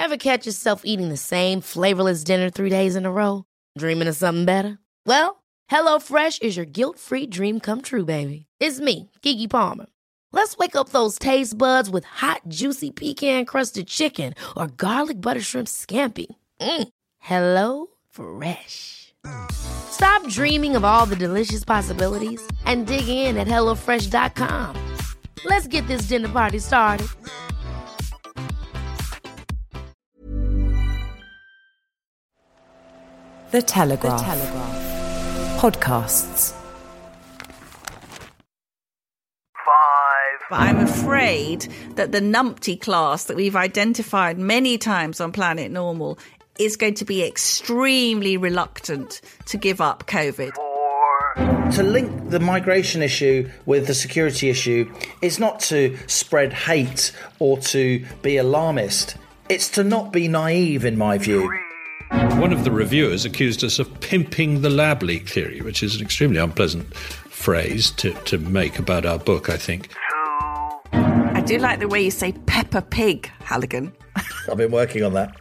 Ever catch yourself eating the same flavorless dinner 3 days in a row? Dreaming of something better? Well, HelloFresh is your guilt-free dream come true, baby. It's me, Keke Palmer. Let's wake up those taste buds with hot, juicy pecan-crusted chicken or garlic butter shrimp scampi. Hello Fresh. Stop dreaming of all the delicious possibilities and dig in at HelloFresh.com. Let's get this dinner party started. The Telegraph. Podcasts. But I'm afraid that the numpty class that we've identified many times on Planet Normal is going to be extremely reluctant to give up COVID. To link the migration issue with the security issue is not to spread hate or to be alarmist. It's to not be naive, in my view. One of the reviewers accused us of pimping the lab leak theory, which is an extremely unpleasant phrase to make about our book, I think. I do like the way you say Peppa Pig, Halligan. I've been working on that.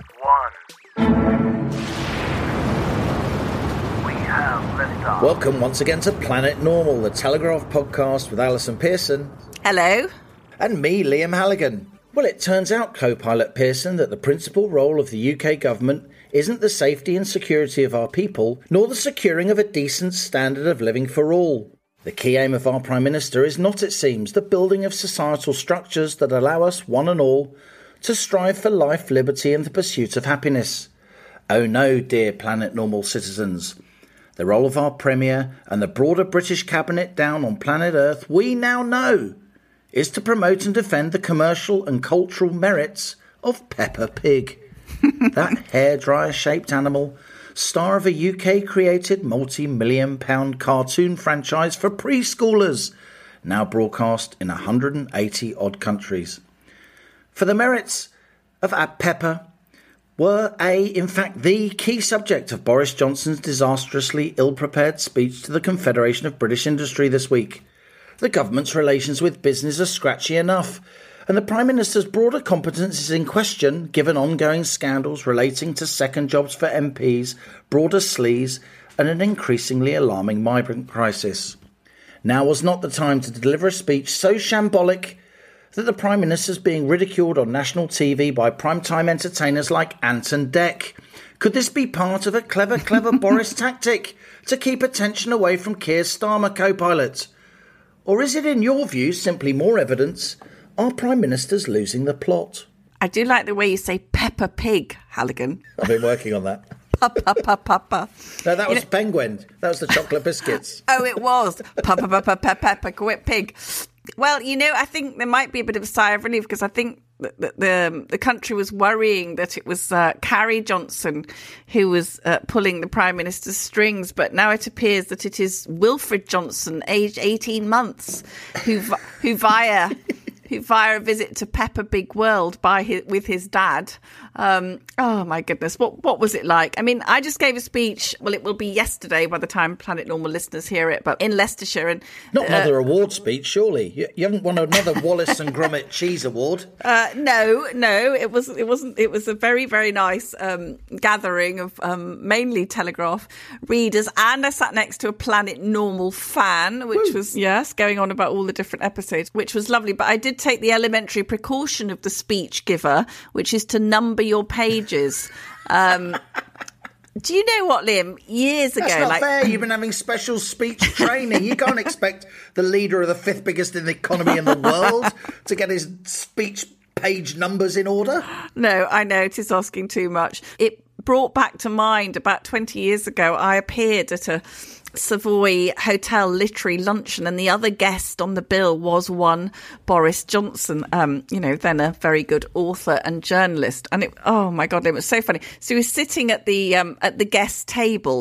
Welcome once again to Planet Normal, the Telegraph podcast with Alison Pearson. Hello. And me, Liam Halligan. Well, it turns out, co-pilot Pearson, that the principal role of the UK government isn't the safety and security of our people, nor the securing of a decent standard of living for all. The key aim of our Prime Minister is not, it seems, the building of societal structures that allow us, one and all, to strive for life, liberty and the pursuit of happiness. Oh no, dear Planet Normal citizens. The role of our Premier and the broader British Cabinet down on planet Earth, we now know, is to promote and defend the commercial and cultural merits of Peppa Pig. That hairdryer-shaped animal, star of a UK-created multi-million-pound cartoon franchise for preschoolers, now broadcast in 180-odd countries. For the merits of Peppa were in fact, the key subject of Boris Johnson's disastrously ill-prepared speech to the Confederation of British Industry this week. The government's relations with business are scratchy enough, and the Prime Minister's broader competence is in question, given ongoing scandals relating to second jobs for MPs, broader sleaze, and an increasingly alarming migrant crisis. Now was not the time to deliver a speech so shambolic that the Prime Minister's being ridiculed on national TV by primetime entertainers like Ant and Dec. Could this be part of a clever Boris tactic to keep attention away from Keir Starmer, co-pilot? Or is it, in your view, simply more evidence our Prime Minister's losing the plot? I do like the way you say Peppa Pig, Halligan. I've been working on that. Papa. No, that was Penguin. That was the chocolate biscuits. Oh, it was. Peppa Pig. Well, I think there might be a bit of a sigh of relief because I think that the country was worrying that it was Carrie Johnson who was pulling the Prime Minister's strings, but now it appears that it is Wilfred Johnson, aged 18 months, who via a visit to Peppa Pig World with his dad. Oh my goodness, what was it like? I mean, I just gave a speech. Well, it will be yesterday by the time Planet Normal listeners hear it, but in Leicestershire, and not another award speech, surely. You haven't won another Wallace and Gromit Cheese Award. No, it wasn't. It was a very, very nice gathering of mainly Telegraph readers, and I sat next to a Planet Normal fan, which was going on about all the different episodes, which was lovely. But I did take the elementary precaution of the speech giver, which is to number your pages. Do you know what, Liam? Years ago... That's not fair. You've been having special speech training. You can't expect the leader of the fifth biggest in the economy in the world to get his speech page numbers in order. No, I know. It is asking too much. It brought back to mind about 20 years ago, I appeared at a Savoy Hotel literary luncheon, and the other guest on the bill was one Boris Johnson, then a very good author and journalist. And oh my God, it was so funny. So he was sitting at the guest table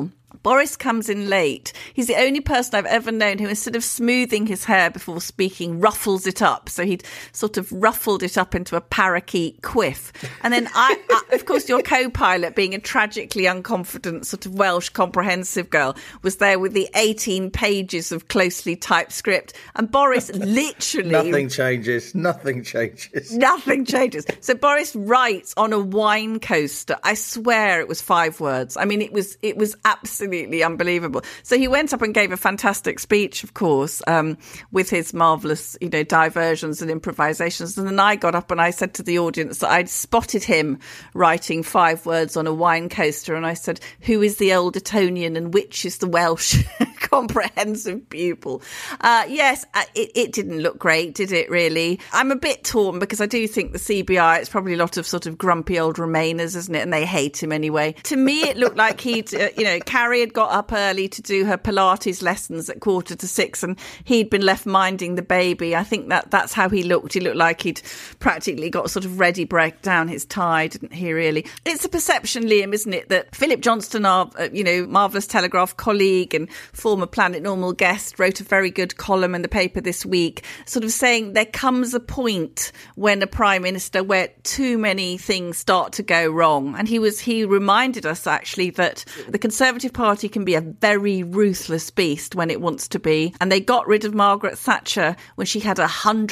Boris comes in late. He's the only person I've ever known who, instead of smoothing his hair before speaking, ruffles it up. So he'd sort of ruffled it up into a parakeet quiff. And then I of course, your co-pilot, being a tragically unconfident sort of Welsh comprehensive girl, was there with the 18 pages of closely typed script. And Boris literally... Nothing changes. Nothing changes. Nothing changes. So Boris writes on a wine coaster. I swear it was 5 words. I mean, it was absolutely unbelievable. So he went up and gave a fantastic speech, of course, with his marvellous, diversions and improvisations. And then I got up and I said to the audience that I'd spotted him writing 5 words on a wine coaster. And I said, who is the old Etonian and which is the Welsh comprehensive pupil? Yes, it didn't look great, did it, really? I'm a bit torn because I do think the CBI, it's probably a lot of sort of grumpy old Remainers, isn't it? And they hate him anyway. To me, it looked like he'd, Carrie had got up early to do her Pilates lessons at 5:45 and he'd been left minding the baby. I think that's how he looked. He looked like he'd practically got sort of ready break down his tie, didn't he, really? It's a perception, Liam, isn't it, that Philip Johnston, our, Marvellous Telegraph colleague and former Planet Normal guest, wrote a very good column in the paper this week, sort of saying there comes a point when a prime minister where too many things start to go wrong. And he reminded us, actually, that the Conservative Party can be a very ruthless beast when it wants to be. And they got rid of Margaret Thatcher when she had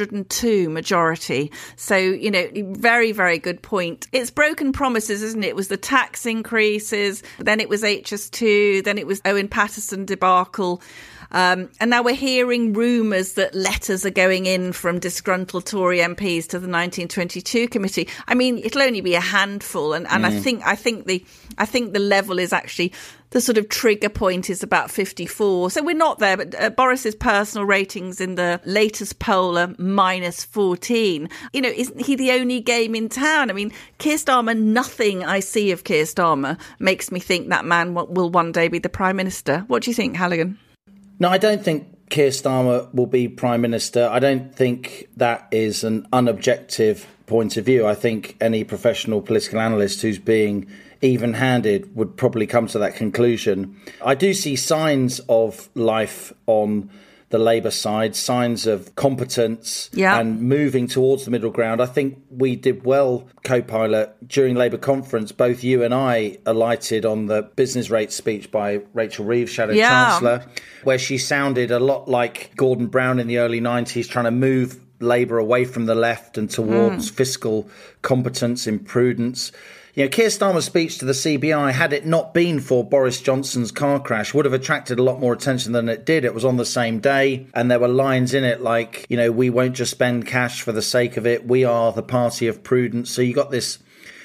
102 majority. So, very, very good point. It's broken promises, isn't it? It was the tax increases, then it was HS2, then it was Owen Paterson debacle. And now we're hearing rumours that letters are going in from disgruntled Tory MPs to the 1922 committee. I mean, it'll only be a handful, and I think the level is actually, the sort of trigger point is about 54. So we're not there, but Boris's personal ratings in the latest poll are -14. Isn't he the only game in town? I mean, Keir Starmer, nothing I see of Keir Starmer makes me think that man will one day be the Prime Minister. What do you think, Halligan? No, I don't think Keir Starmer will be Prime Minister. I don't think that is an unobjective point of view. I think any professional political analyst who's being even-handed would probably come to that conclusion. I do see signs of life on the Labour side, signs of competence and moving towards the middle ground. I think we did well, co-pilot, during Labour conference. Both you and I alighted on the business rate speech by Rachel Reeves, Shadow Chancellor, where she sounded a lot like Gordon Brown in the early 90s, trying to move Labour away from the left and towards fiscal competence and prudence. Keir Starmer's speech to the CBI, had it not been for Boris Johnson's car crash, would have attracted a lot more attention than it did. It was on the same day, and there were lines in it like, we won't just spend cash for the sake of it. We are the party of prudence. So you got this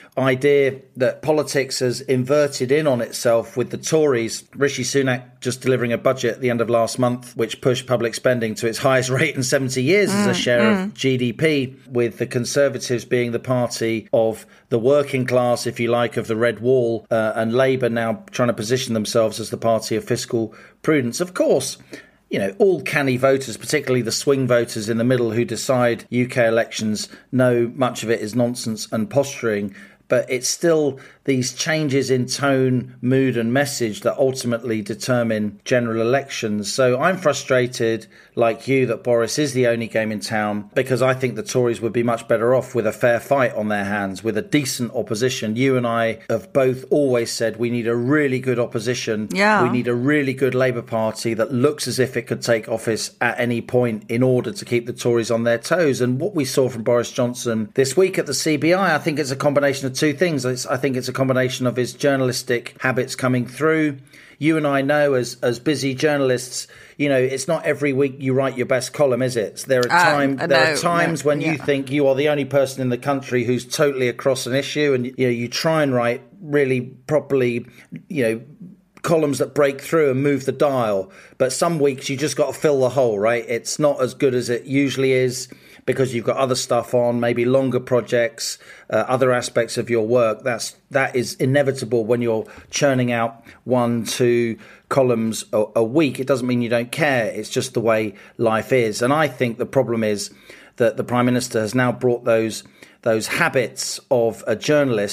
idea that politics has inverted in on itself with the Tories. Rishi Sunak just delivering a budget at the end of last month, which pushed public spending to its highest rate in 70 years as a share of GDP, with the Conservatives being the party of the working class, if you like, of the Red Wall, and Labour now trying to position themselves as the party of fiscal prudence. Of course, all canny voters, particularly the swing voters in the middle who decide UK elections, know much of it is nonsense and posturing. But it's still these changes in tone, mood and message that ultimately determine general elections. So I'm frustrated, like you, that Boris is the only game in town, because I think the Tories would be much better off with a fair fight on their hands, with a decent opposition. You and I have both always said we need a really good opposition. Yeah. We need a really good Labour Party that looks as if it could take office at any point in order to keep the Tories on their toes. And what we saw from Boris Johnson this week at the CBI, I think it's a combination of two things. I think it's a combination of his journalistic habits coming through. You and I know as busy journalists, it's not every week you write your best column, is it? There are times when you think you are the only person in the country who's totally across an issue, and you try and write really properly, columns that break through and move the dial. But some weeks you just got to fill the hole, right? It's not as good as it usually is, because you've got other stuff on, maybe longer projects, other aspects of your work. That is inevitable when you're churning out 1-2 columns a week. It doesn't mean you don't care. It's just the way life is. And I think the problem is that the Prime Minister has now brought those habits of a journalist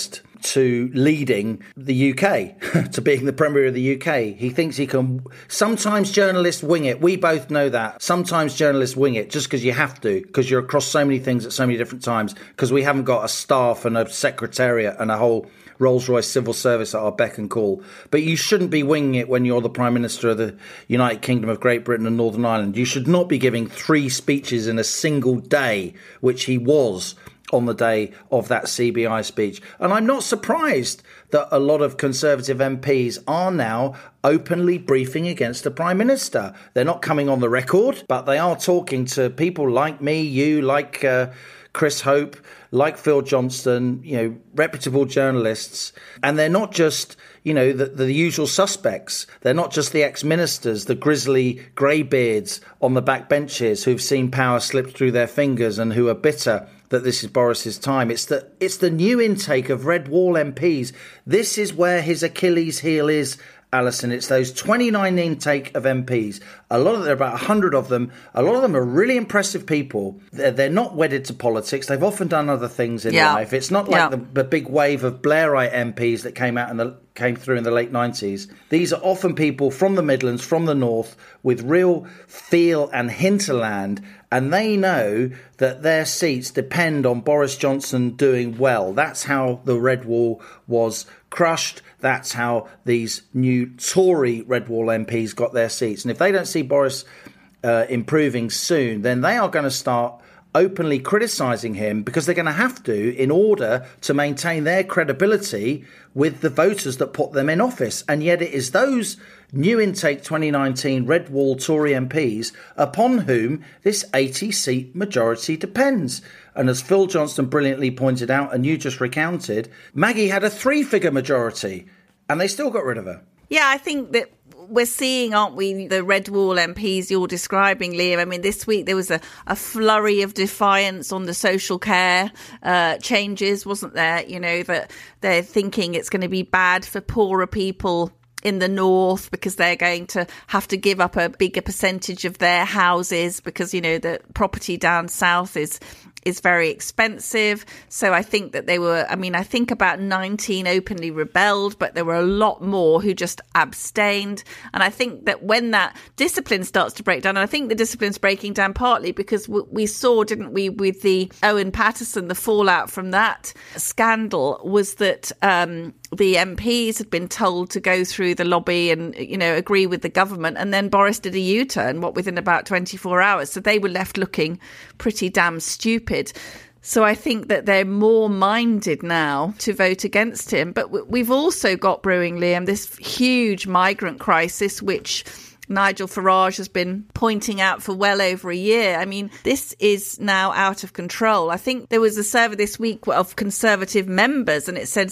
to leading the UK, to being the Premier of the UK. He thinks he can. Sometimes journalists wing it. We both know that. Sometimes journalists wing it just because you have to, because you're across so many things at so many different times, because we haven't got a staff and a secretariat and a whole Rolls-Royce civil service at our beck and call. But you shouldn't be winging it when you're the Prime Minister of the United Kingdom of Great Britain and Northern Ireland. You should not be giving 3 speeches in a single day, which he was on the day of that CBI speech. And I'm not surprised that a lot of Conservative MPs are now openly briefing against the Prime Minister. They're not coming on the record, but they are talking to people like me, you, like Chris Hope, like Phil Johnston, reputable journalists. And they're not just, the usual suspects. They're not just the ex-ministers, the grisly greybeards on the backbenches who've seen power slip through their fingers and who are bitter that this is Boris's time. It's the new intake of Red Wall MPs. This is where his Achilles heel is, Alison. It's those 29 intake of MPs. There are about 100 of them. A lot of them are really impressive people. They're not wedded to politics. They've often done other things in life. It's not like the big wave of Blairite MPs that came through in the late 90s. These are often people from the Midlands, from the North, with real feel and hinterland, and they know that their seats depend on Boris Johnson doing well. That's how the Red Wall was crushed. That's how these new Tory Red Wall MPs got their seats. And if they don't see Boris improving soon, then they are going to start openly criticising him, because they're going to have to in order to maintain their credibility with the voters that put them in office. And yet it is those new intake 2019 Red Wall Tory MPs upon whom this 80-seat majority depends. And as Phil Johnston brilliantly pointed out, and you just recounted, Maggie had a 3-figure majority and they still got rid of her. Yeah, I think that we're seeing, aren't we, the Red Wall MPs you're describing, Liam. I mean, this week there was a flurry of defiance on the social care changes, wasn't there? That they're thinking it's going to be bad for poorer people in the north because they're going to have to give up a bigger percentage of their houses because, the property down south is very expensive. So I think that I think about 19 openly rebelled, but there were a lot more who just abstained. And I think that when that discipline starts to break down, and I think the discipline's breaking down partly because we saw, didn't we, with the Owen Paterson, the fallout from that scandal was that the MPs had been told to go through the lobby and, agree with the government. And then Boris did a U-turn, within about 24 hours. So they were left looking pretty damn stupid. So I think that they're more minded now to vote against him. But we've also got brewing, Liam, this huge migrant crisis, which Nigel Farage has been pointing out for well over a year. I mean, this is now out of control. I think there was a survey this week of Conservative members, and it said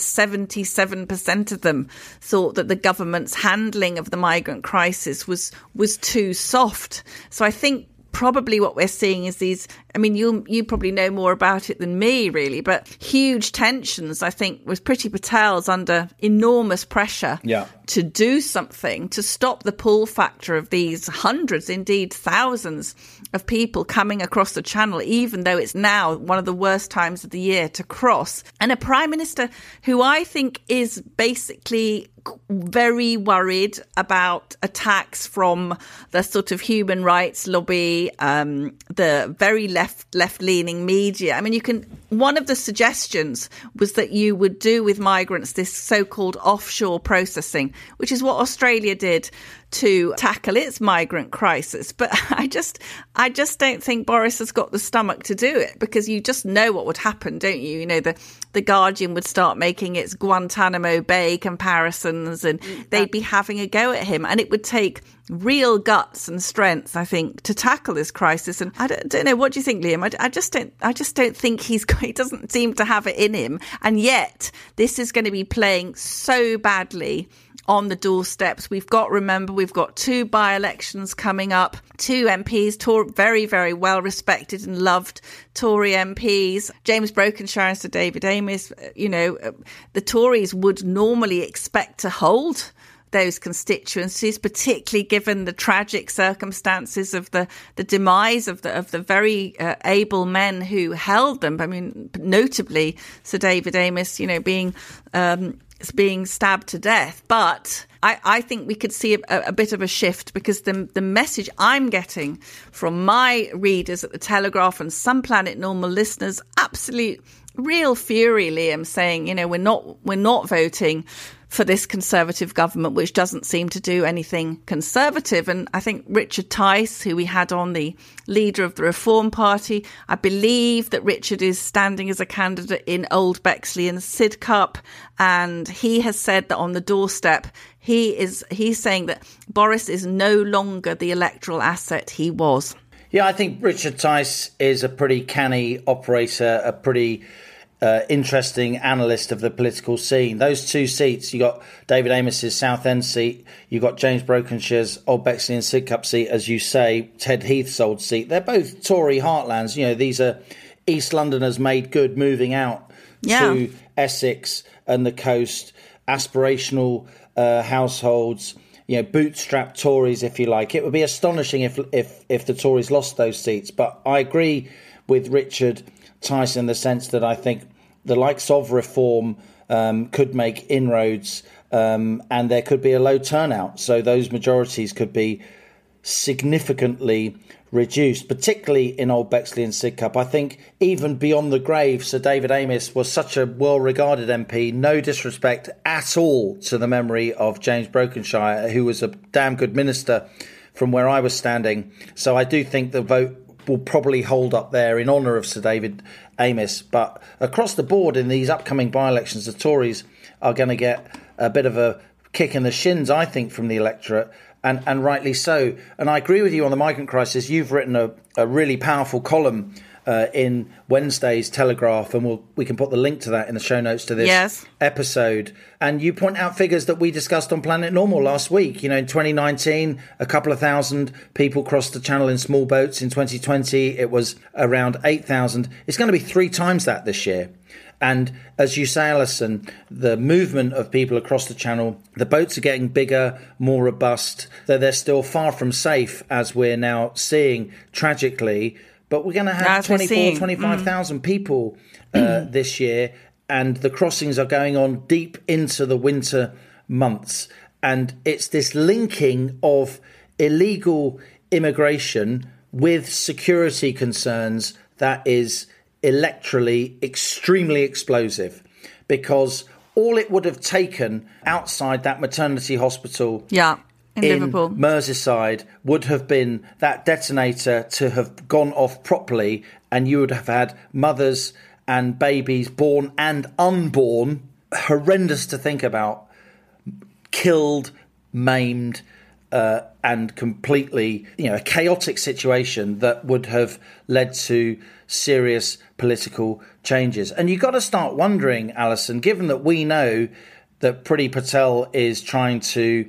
77% of them thought that the government's handling of the migrant crisis was too soft. So I think probably what we're seeing is these, you probably know more about it than me, really, but huge tensions, I think, with Priti Patel's under enormous pressure to do something to stop the pull factor of these hundreds, indeed thousands of people coming across the channel, even though it's now one of the worst times of the year to cross. And a Prime Minister who I think is basically very worried about attacks from the sort of human rights lobby, the very left-leaning media. One of the suggestions was that you would do with migrants this so-called offshore processing, which is what Australia did to tackle its migrant crisis. But I just don't think Boris has got the stomach to do it, because you just know what would happen, don't you? The Guardian would start making its Guantanamo Bay comparisons, and they'd be having a go at him. And it would take real guts and strength, I think, to tackle this crisis. And I don't know. What do you think, Liam? I just don't think he doesn't seem to have it in him. And yet this is going to be playing so badly on the doorsteps. We've got 2 by-elections coming up, 2 MPs, very, very well respected and loved Tory MPs, James Brokenshire and Sir David Amess. The Tories would normally expect to hold those constituencies, particularly given the tragic circumstances of the demise of the very able men who held them. I mean, notably Sir David Amess, being stabbed to death. But I think we could see a bit of a shift, because the message I'm getting from my readers at the Telegraph and some Planet Normal listeners, absolute real fury, Liam, saying, we're not voting for this Conservative government, which doesn't seem to do anything conservative. And I think Richard Tice, who we had on, the leader of the Reform Party, I believe that Richard is standing as a candidate in Old Bexley and Sidcup, and he has said that on the doorstep, he's saying that Boris is no longer the electoral asset he was. Yeah, I think Richard Tice is a pretty canny operator, a pretty interesting analyst of the political scene. Those two seats, you got David Amess's Southend seat, you got James Brokenshire's Old Bexley and Sidcup seat, as you say, Ted Heath's old seat. They're both Tory heartlands. These are East Londoners made good moving out to Essex and the coast, aspirational households, bootstrap Tories, if you like. It would be astonishing if the Tories lost those seats. But I agree with Richard Tice in the sense that I think the likes of Reform could make inroads, and there could be a low turnout. So those majorities could be significantly reduced, particularly in Old Bexley and Sidcup. I think even beyond the grave, Sir David Amess was such a well-regarded MP, no disrespect at all to the memory of James Brokenshire, who was a damn good minister from where I was standing. So I do think the vote will probably hold up there in honour of Sir David Amess. But across the board in these upcoming by-elections, the Tories are going to get a bit of a kick in the shins, I think, from the electorate, and rightly so. And I agree with you on the migrant crisis. You've written a really powerful column in Wednesday's Telegraph, and we can put the link to that in the show notes to this episode. And you point out figures that we discussed on Planet Normal last week. In 2019, a couple of thousand people crossed the channel in small boats. In 2020, it was around 8,000. It's going to be 3 times that this year. And as you say, Alison, the movement of people across the channel, the boats are getting bigger, more robust, though they're still far from safe, as we're now seeing tragically. But we're going to have 25,000 people this year, and the crossings are going on deep into the winter months. And it's this linking of illegal immigration with security concerns that is electorally extremely explosive, because all it would have taken outside that maternity hospital in Liverpool, Merseyside, would have been that detonator to have gone off properly, and you would have had mothers and babies, born and unborn, horrendous to think about, killed, maimed, and completely, a chaotic situation that would have led to serious political changes. And you've got to start wondering, Alison, given that we know that Priti Patel is trying to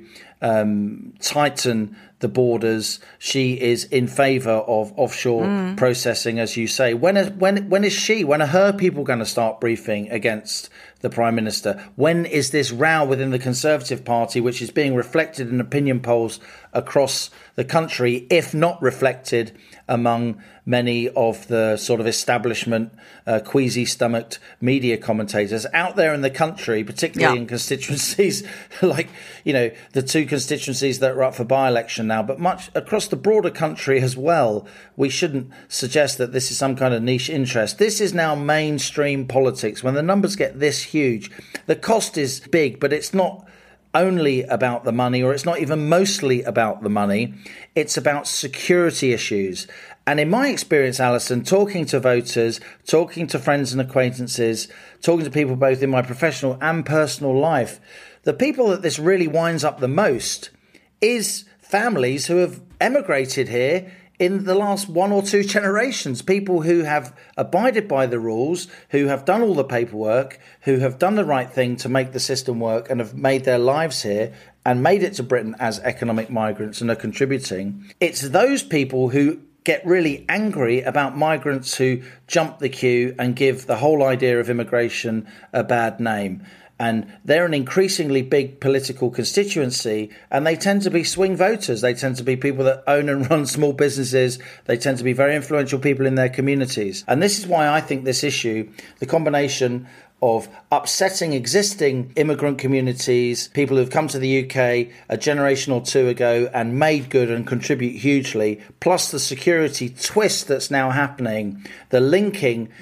tighten the borders, she is in favour of offshore processing, as you say. When are her people going to start briefing against the Prime Minister? When is this row within the Conservative Party, which is being reflected in opinion polls across the country, if not reflected among many of the sort of establishment, queasy-stomached media commentators out there in the country, particularly in constituencies like, the 2 constituencies that are up for by-election now, but much across the broader country as well. We shouldn't suggest that this is some kind of niche interest. This is now mainstream politics. When the numbers get this huge, the cost is big, but it's not only about the money, or it's not even mostly about the money. It's about security issues. And in my experience, Alison, talking to voters, talking to friends and acquaintances, talking to people both in my professional and personal life, the people that this really winds up the most is families who have emigrated here in the last 1 or 2 generations, people who have abided by the rules, who have done all the paperwork, who have done the right thing to make the system work and have made their lives here and made it to Britain as economic migrants and are contributing. It's those people who get really angry about migrants who jump the queue and give the whole idea of immigration a bad name. And they're an increasingly big political constituency, and they tend to be swing voters. They tend to be people that own and run small businesses. They tend to be very influential people in their communities. And this is why I think this issue, the combination of upsetting existing immigrant communities, people who've come to the UK a generation or two ago and made good and contribute hugely, plus the security twist that's now happening, to link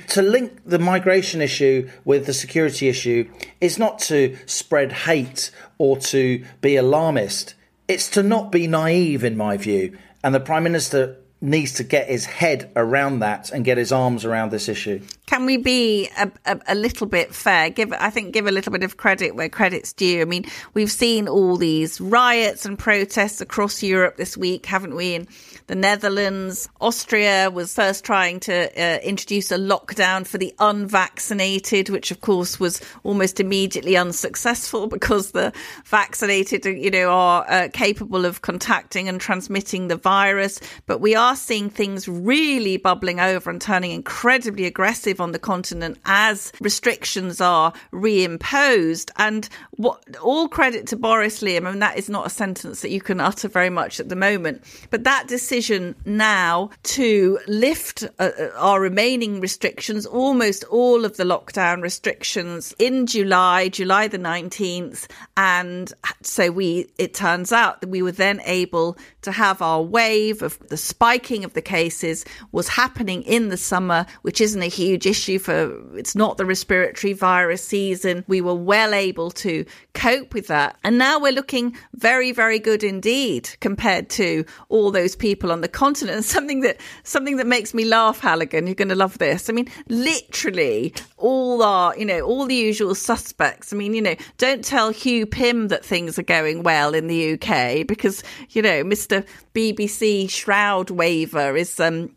the migration issue with the security issue is not to spread hate or to be alarmist. It's to not be naive, in my view. And the Prime Minister needs to get his head around that and get his arms around this issue. Can we be a little bit fair? Give a little bit of credit where credit's due. I mean, we've seen all these riots and protests across Europe this week, haven't we? In the Netherlands, Austria was first trying to introduce a lockdown for the unvaccinated, which of course was almost immediately unsuccessful because the vaccinated, are capable of contacting and transmitting the virus. But we are seeing things really bubbling over and turning incredibly aggressive on the continent as restrictions are reimposed. And all credit to Boris, Liam, and that is not a sentence that you can utter very much at the moment, but that decision now to lift our remaining restrictions, almost all of the lockdown restrictions in July the 19th. And so it turns out that we were then able to have our wave of the spiking of the cases was happening in the summer, which isn't a huge issue it's not the respiratory virus season. We were well able to cope with that. And now we're looking very, very good indeed compared to all those people on the continent. And something that makes me laugh, Halligan, you're going to love this. I mean, literally all the usual suspects. I mean, don't tell Hugh Pym that things are going well in the UK because, Mr. BBC Shroud Waver is,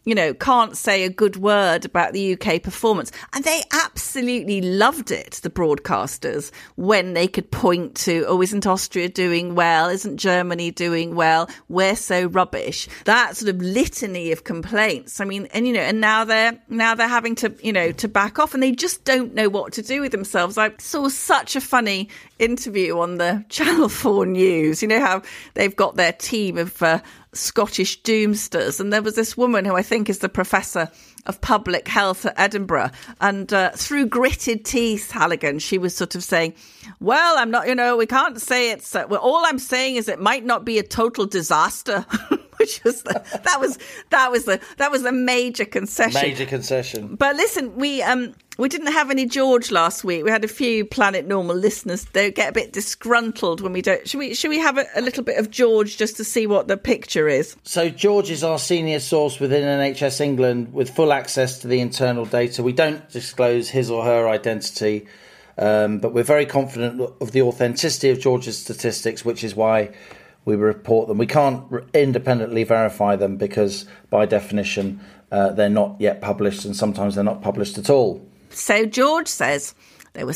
can't say a good word about the UK performance. And they absolutely loved it, the broadcasters, when they could point to, isn't Austria doing well? Isn't Germany doing well? We're so rubbish. That sort of litany of complaints. I mean, and now they're having to, to back off, and they just don't know what to do with themselves. I saw such a funny interview on the Channel 4 News. You know how they've got their team of Scottish doomsters, and there was this woman who I think is the professor of public health at Edinburgh, and through gritted teeth, Halligan, she was sort of saying, well, I'm not, we can't say it's, all I'm saying is it might not be a total disaster. Which was that was a major concession. Major concession. But listen, we didn't have any George last week. We had a few Planet Normal listeners. They get a bit disgruntled when we don't. Should we have a little bit of George just to see what the picture is? So George is our senior source within NHS England with full access to the internal data. We don't disclose his or her identity, but we're very confident of the authenticity of George's statistics, which is why we report them. We can't independently verify them because, by definition, they're not yet published, and sometimes they're not published at all. So George says there were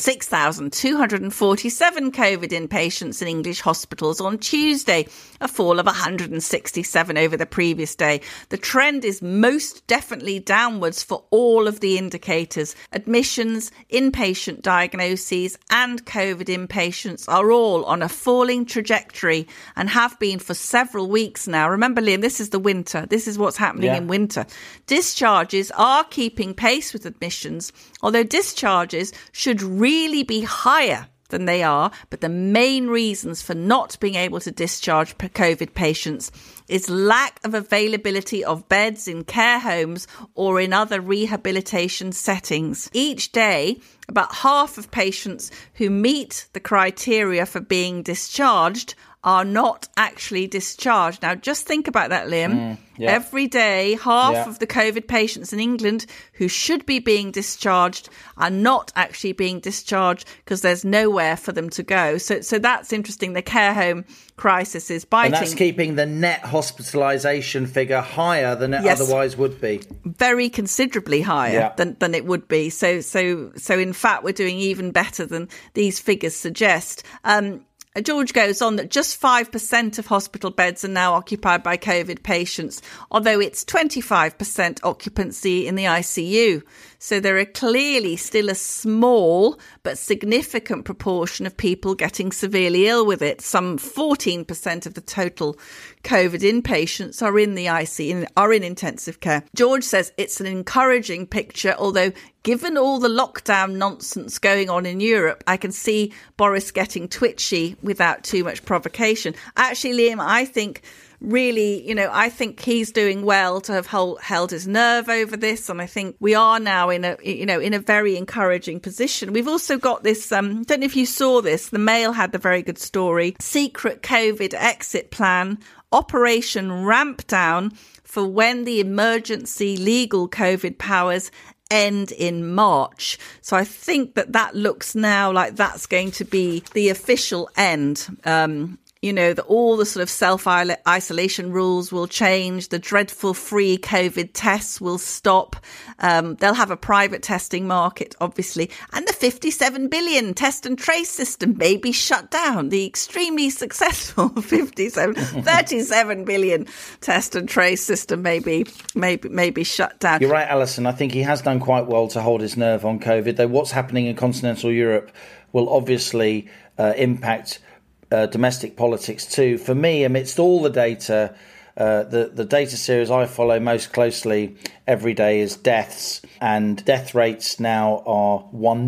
6,247 COVID inpatients in English hospitals on Tuesday, a fall of 167 over the previous day. The trend is most definitely downwards for all of the indicators. Admissions, inpatient diagnoses and COVID inpatients are all on a falling trajectory and have been for several weeks now. Remember, Liam, this is the winter. This is what's happening in winter. Discharges are keeping pace with admissions, although discharges should really be higher than they are. But the main reasons for not being able to discharge COVID patients is lack of availability of beds in care homes or in other rehabilitation settings. Each day, about half of patients who meet the criteria for being discharged are not actually discharged. Now, just think about that, Liam. Every day, half of the COVID patients in England who should be being discharged are not actually being discharged because there's nowhere for them to go. So that's interesting. The care home crisis is biting. And that's keeping the net hospitalisation figure higher than it otherwise would be. Very considerably higher than it would be. So in fact, we're doing even better than these figures suggest. George goes on that just 5% of hospital beds are now occupied by COVID patients, although it's 25% occupancy in the ICU. So there are clearly still a small but significant proportion of people getting severely ill with it. Some 14% of the total COVID inpatients are in the ICU, are in intensive care. George says it's an encouraging picture, although given all the lockdown nonsense going on in Europe, I can see Boris getting twitchy without too much provocation. Actually, Liam, I think really, I think he's doing well to have held his nerve over this. And I think we are now in a very encouraging position. We've also got this, don't know if you saw this, the Mail had the very good story, secret COVID exit plan, Operation Ramp Down for when the emergency legal COVID powers end in March. So I think that looks now like that's going to be the official end. That all the sort of self-isolation rules will change. The dreadful free COVID tests will stop. They'll have a private testing market, obviously. And the 57 billion test and trace system may be shut down. The extremely successful 37 billion test and trace system may be shut down. You're right, Alison. I think he has done quite well to hold his nerve on COVID, though what's happening in continental Europe will obviously impact domestic politics too. For me, amidst all the data, the data series I follow most closely every day is deaths, and death rates now are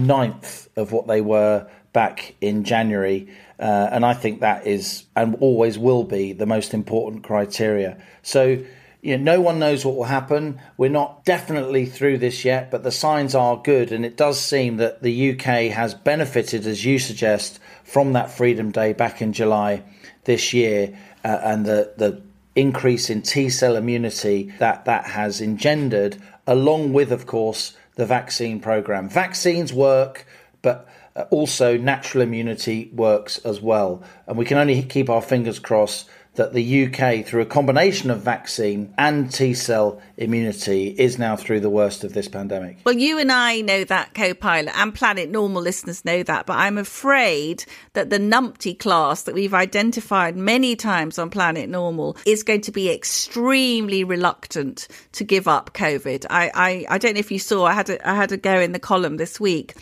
1/9 of what they were back in January. And I think that is, and always will be, the most important criteria. So, no one knows what will happen. We're not definitely through this yet, but the signs are good. And it does seem that the UK has benefited, as you suggest, from that Freedom Day back in July this year, and the increase in T-cell immunity that has engendered, along with, of course, the vaccine programme. Vaccines work, but also natural immunity works as well. And we can only keep our fingers crossed that the UK, through a combination of vaccine and T-cell immunity, is now through the worst of this pandemic. Well, you and I know that, Co-Pilot, and Planet Normal listeners know that, but I'm afraid that the numpty class that we've identified many times on Planet Normal is going to be extremely reluctant to give up COVID. I don't know if you saw, I had a go in the column this week.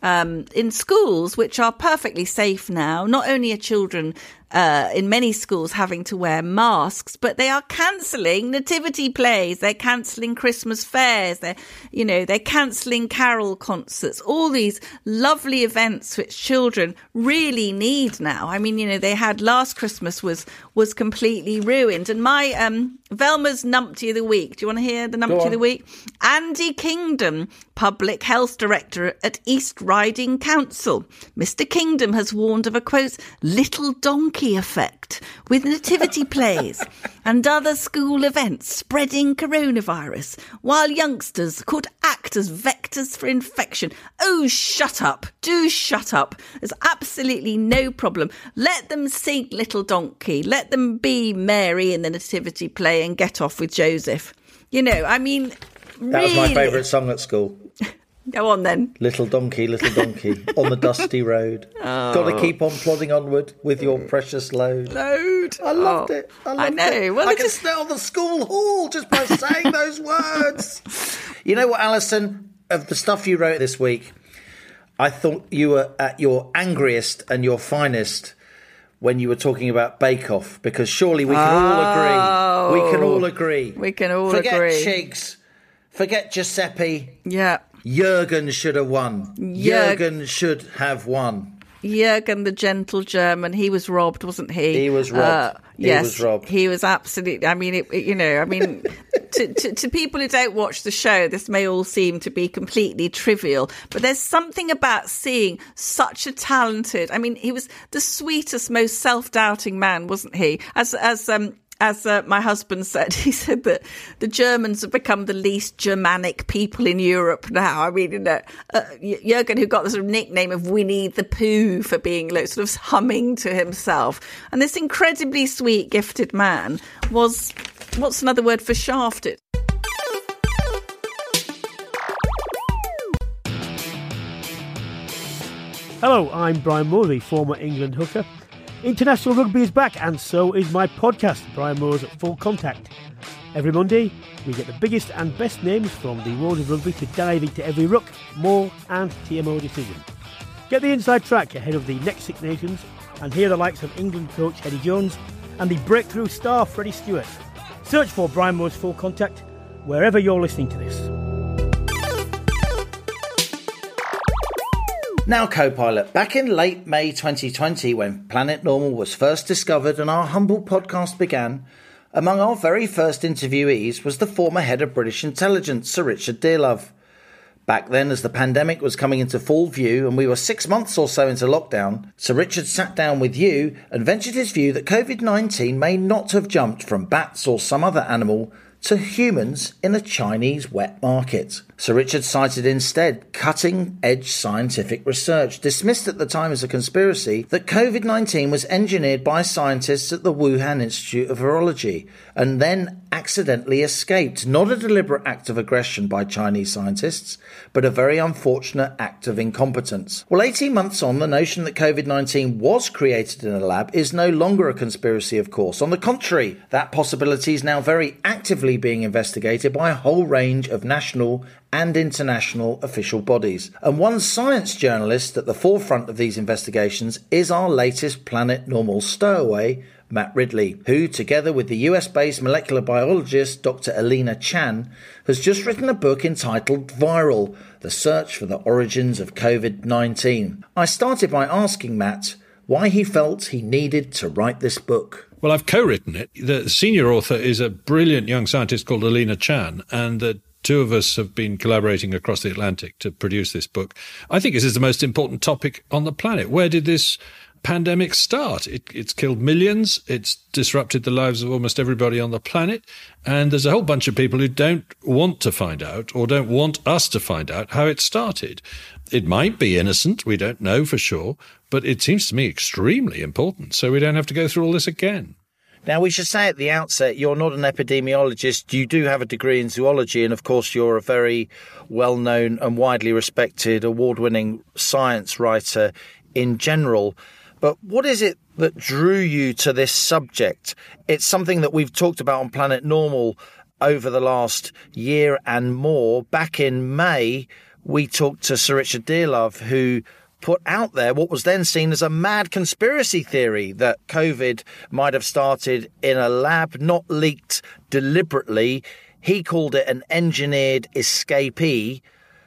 In schools, which are perfectly safe now, not only are children in many schools having to wear masks, but they are cancelling nativity plays, they're cancelling Christmas fairs, they're cancelling carol concerts, all these lovely events which children really need now. I mean, they had last Christmas was completely ruined. And my Velma's Numpty of the Week, do you want to hear the Numpty of the Week? Andy Kingdom, Public Health Director at East Riding Council. Mr. Kingdom has warned of a, quote, little donkey effect with nativity plays and other school events spreading coronavirus, while youngsters could act as vectors for infection. Oh, shut up. Do shut up. There's absolutely no problem. Let them sing Little Donkey. Let them be Mary in the nativity play and get off with Joseph. I mean, that was my favourite song at school. Go on then. Little donkey, on the dusty road. Oh. Got to keep on plodding onward with your precious load. I loved it. I know. It. Well, I can smell the school hall just by saying those words. You know what, Alison? Of the stuff you wrote this week, I thought you were at your angriest and your finest when you were talking about Bake Off, because surely we can all agree. We can all agree. Forget Chigs. Forget Giuseppe. Yeah. Jürgen should have won. Jürgen should have won. Jürgen, the gentle German, he was robbed, wasn't he? He was robbed. He was absolutely. I mean, to people who don't watch the show, this may all seem to be completely trivial, but there's something about seeing such a talented. I mean, he was the sweetest, most self-doubting man, wasn't he? As my husband said, he said that the Germans have become the least Germanic people in Europe now. I mean, Jürgen, who got the sort of nickname of Winnie the Pooh for being sort of humming to himself. And this incredibly sweet, gifted man was, what's another word for shafted? Hello, I'm Brian Moore, the former England hooker. International rugby is back, and so is my podcast, Brian Moore's Full Contact. Every Monday, we get the biggest and best names from the world of rugby to dive into every ruck, maul and TMO decision. Get the inside track ahead of the next Six Nations and hear the likes of England coach Eddie Jones and the breakthrough star Freddie Stewart. Search for Brian Moore's Full Contact wherever you're listening to this. Now, co-pilot, back in late May 2020, when Planet Normal was first discovered and our humble podcast began, among our very first interviewees was the former head of British intelligence, Sir Richard Dearlove. Back then, as the pandemic was coming into full view and we were 6 months or so into lockdown, Sir Richard sat down with you and ventured his view that COVID-19 may not have jumped from bats or some other animal to humans in a Chinese wet market. Sir Richard cited instead cutting-edge scientific research, dismissed at the time as a conspiracy, that COVID-19 was engineered by scientists at the Wuhan Institute of Virology and then accidentally escaped. Not a deliberate act of aggression by Chinese scientists, but a very unfortunate act of incompetence. Well, 18 months on, the notion that COVID-19 was created in a lab is no longer a conspiracy, of course. On the contrary, that possibility is now very actively being investigated by a whole range of national and international official bodies. And one science journalist at the forefront of these investigations is our latest Planet Normal stowaway, Matt Ridley, who, together with the US-based molecular biologist Dr. Alina Chan, has just written a book entitled Viral: The Search for the Origins of COVID-19. I started by asking Matt why he felt he needed to write this book. Well, I've co-written it. The senior author is a brilliant young scientist called Alina Chan, and the two of us have been collaborating across the Atlantic to produce this book. I think this is the most important topic on the planet. Where did this pandemic start? It's killed millions. It's disrupted the lives of almost everybody on the planet. And there's a whole bunch of people who don't want to find out or don't want us to find out how it started. It might be innocent. We don't know for sure. But it seems to me extremely important, so we don't have to go through all this again. Now, we should say at the outset, you're not an epidemiologist. You do have a degree in zoology, and of course you're a very well-known and widely respected award-winning science writer in general. But what is it that drew you to this subject? It's something that we've talked about on Planet Normal over the last year and more. Back in May, we talked to Sir Richard Dearlove, who put out there what was then seen as a mad conspiracy theory that COVID might have started in a lab, not leaked deliberately. He called it an engineered escapee.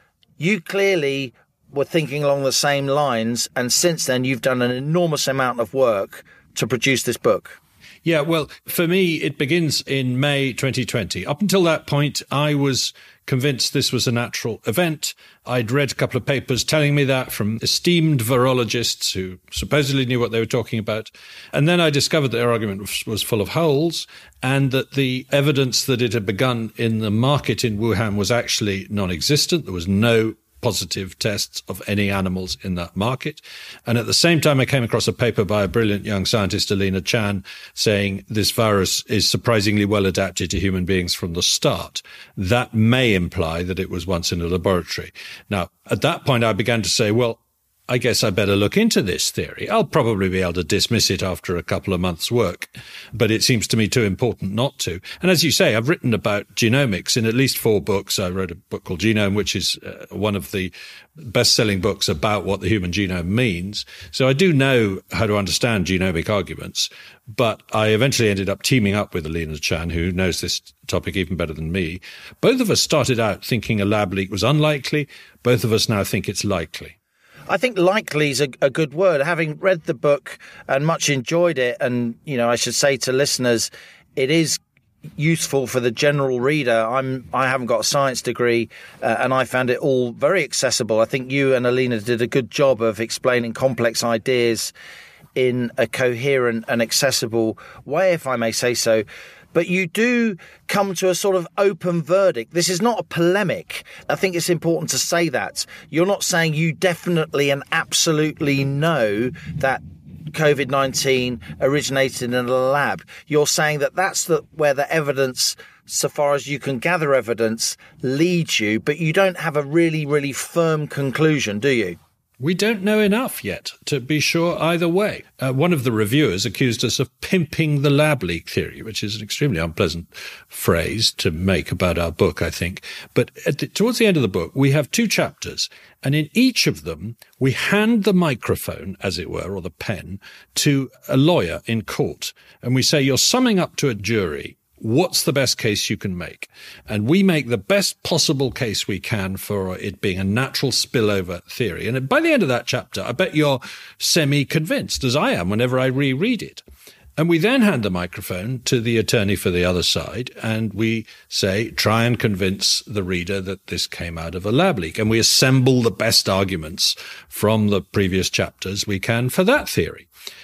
You clearly were thinking along the same lines, and since then you've done an enormous amount of work to produce this book. Yeah, well, for me, it begins in May 2020. Up until that point, I was convinced this was a natural event. I'd read a couple of papers telling me that from esteemed virologists who supposedly knew what they were talking about. And then I discovered that their argument was full of holes and that the evidence that it had begun in the market in Wuhan was actually non-existent. There was no positive tests of any animals in that market. And at the same time, I came across a paper by a brilliant young scientist, Alina Chan, saying this virus is surprisingly well adapted to human beings from the start. That may imply that it was once in a laboratory. Now, at that point, I began to say, well, I guess I better look into this theory. I'll probably be able to dismiss it after a couple of months' work, but it seems to me too important not to. And as you say, I've written about genomics in at least 4 books. I wrote a book called Genome, which is one of the best-selling books about what the human genome means. So I do know how to understand genomic arguments, but I eventually ended up teaming up with Alina Chan, who knows this topic even better than me. Both of us started out thinking a lab leak was unlikely. Both of us now think it's likely. I think likely is a good word. Having read the book and much enjoyed it, and, you know, I should say to listeners, it is useful for the general reader. I haven't got a science degree, and I found it all very accessible. I think you and Alina did a good job of explaining complex ideas in a coherent and accessible way, if I may say so. But you do come to a sort of open verdict. This is not a polemic. I think it's important to say that. You're not saying you definitely and absolutely know that COVID-19 originated in a lab. You're saying that that's where the evidence, so far as you can gather evidence, leads you, but you don't have a really, really firm conclusion, do you? We don't know enough yet to be sure either way. One of the reviewers accused us of pimping the lab leak theory, which is an extremely unpleasant phrase to make about our book, I think. But towards the end of the book, we have 2 chapters, and in each of them, we hand the microphone, as it were, or the pen, to a lawyer in court. And we say, you're summing up to a jury. What's the best case you can make? And we make the best possible case we can for it being a natural spillover theory. And by the end of that chapter, I bet you're semi-convinced, as I am whenever I reread it. And we then hand the microphone to the attorney for the other side, and we say, try and convince the reader that this came out of a lab leak. And we assemble the best arguments from the previous chapters we can for that theory.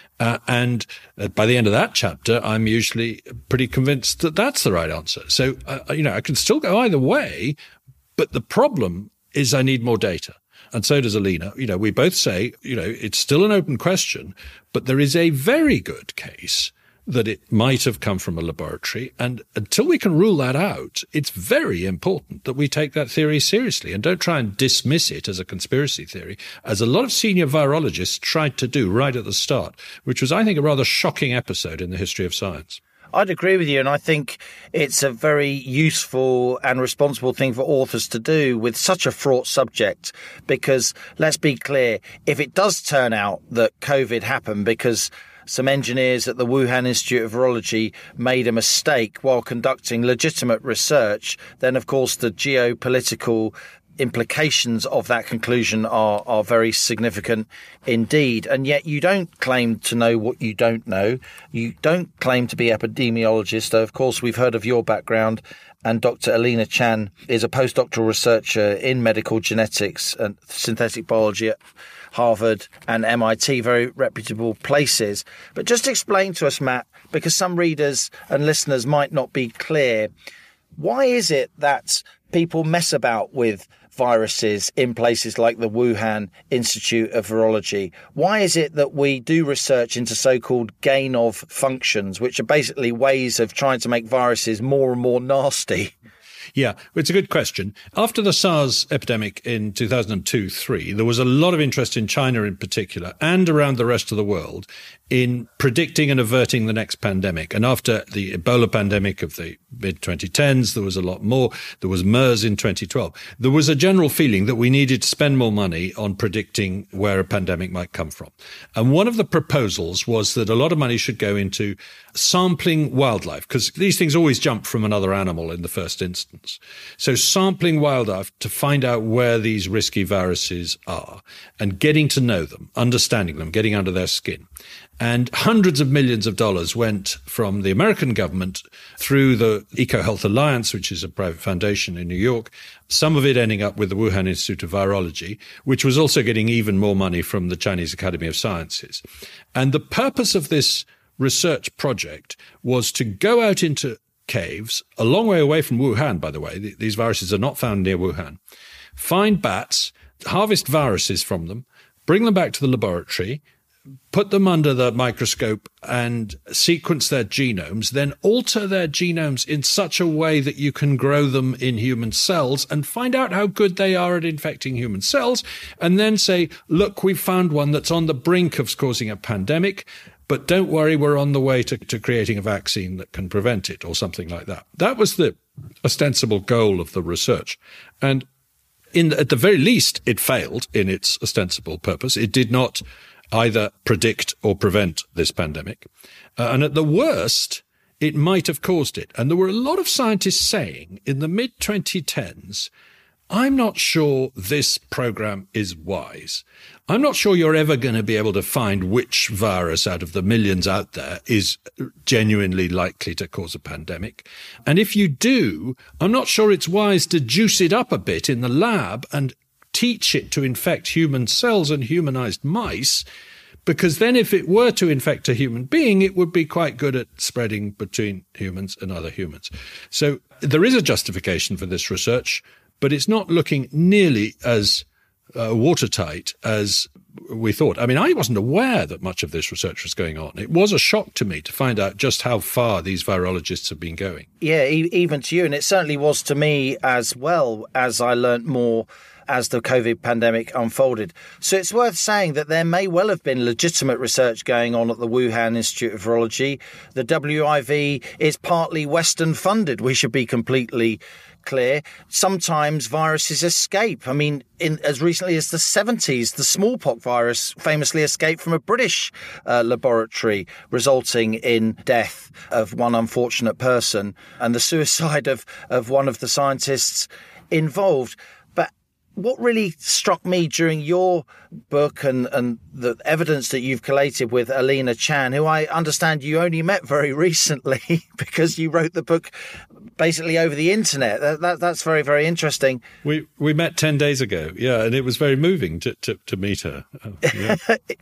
And by the end of that chapter, I'm usually pretty convinced that that's the right answer. So, I can still go either way, but the problem is I need more data. And so does Alina. We both say, it's still an open question, but there is a very good case that it might have come from a laboratory. And until we can rule that out, it's very important that we take that theory seriously and don't try and dismiss it as a conspiracy theory, as a lot of senior virologists tried to do right at the start, which was, I think, a rather shocking episode in the history of science. I'd agree with you, and I think it's a very useful and responsible thing for authors to do with such a fraught subject, because let's be clear, if it does turn out that COVID happened because some engineers at the Wuhan Institute of Virology made a mistake while conducting legitimate research, then of course the geopolitical implications of that conclusion are very significant indeed. And yet you don't claim to know what you don't know. You don't claim to be epidemiologist, though of course we've heard of your background. And Dr. Alina Chan is a postdoctoral researcher in medical genetics and synthetic biology at Harvard and MIT, very reputable places. But just explain to us, Matt, because some readers and listeners might not be clear, why is it that people mess about with viruses in places like the Wuhan Institute of Virology? Why is it that we do research into so-called gain of functions, which are basically ways of trying to make viruses more and more nasty? Yeah, it's a good question. After the SARS epidemic in 2002-03, there was a lot of interest in China in particular and around the rest of the world in predicting and averting the next pandemic. And after the Ebola pandemic of the mid-2010s, there was a lot more. There was MERS in 2012. There was a general feeling that we needed to spend more money on predicting where a pandemic might come from. And one of the proposals was that a lot of money should go into sampling wildlife, because these things always jump from another animal in the first instance. So sampling wildlife to find out where these risky viruses are and getting to know them, understanding them, getting under their skin. And hundreds of millions of dollars went from the American government through the EcoHealth Alliance, which is a private foundation in New York, some of it ending up with the Wuhan Institute of Virology, which was also getting even more money from the Chinese Academy of Sciences. And the purpose of this research project was to go out into caves, a long way away from Wuhan, by the way. These viruses are not found near Wuhan. Find bats, harvest viruses from them, bring them back to the laboratory, put them under the microscope and sequence their genomes, then alter their genomes in such a way that you can grow them in human cells and find out how good they are at infecting human cells, and then say, look, we've found one that's on the brink of causing a pandemic, but don't worry, we're on the way to creating a vaccine that can prevent it, or something like that. That was the ostensible goal of the research. And at the very least, it failed in its ostensible purpose. It did not either predict or prevent this pandemic. And at the worst, it might have caused it. And there were a lot of scientists saying in the mid-2010s, I'm not sure this program is wise. I'm not sure you're ever going to be able to find which virus out of the millions out there is genuinely likely to cause a pandemic. And if you do, I'm not sure it's wise to juice it up a bit in the lab and teach it to infect human cells and humanized mice, because then if it were to infect a human being, it would be quite good at spreading between humans and other humans. So there is a justification for this research, but it's not looking nearly as watertight as we thought. I mean, I wasn't aware that much of this research was going on. It was a shock to me to find out just how far these virologists have been going. Yeah, even to you. And it certainly was to me as well, as I learnt more as the COVID pandemic unfolded. So it's worth saying that there may well have been legitimate research going on at the Wuhan Institute of Virology. The WIV is partly Western funded. We should be completely clear. Sometimes viruses escape. I mean, as recently as the 70s, the smallpox virus famously escaped from a British laboratory, resulting in death of one unfortunate person and the suicide of one of the scientists involved. But what really struck me during your book and the evidence that you've collated with Alina Chan, who I understand you only met very recently because you wrote the book basically over the internet. That's very, very interesting. We met 10 days ago, yeah, and it was very moving to meet her. Yeah.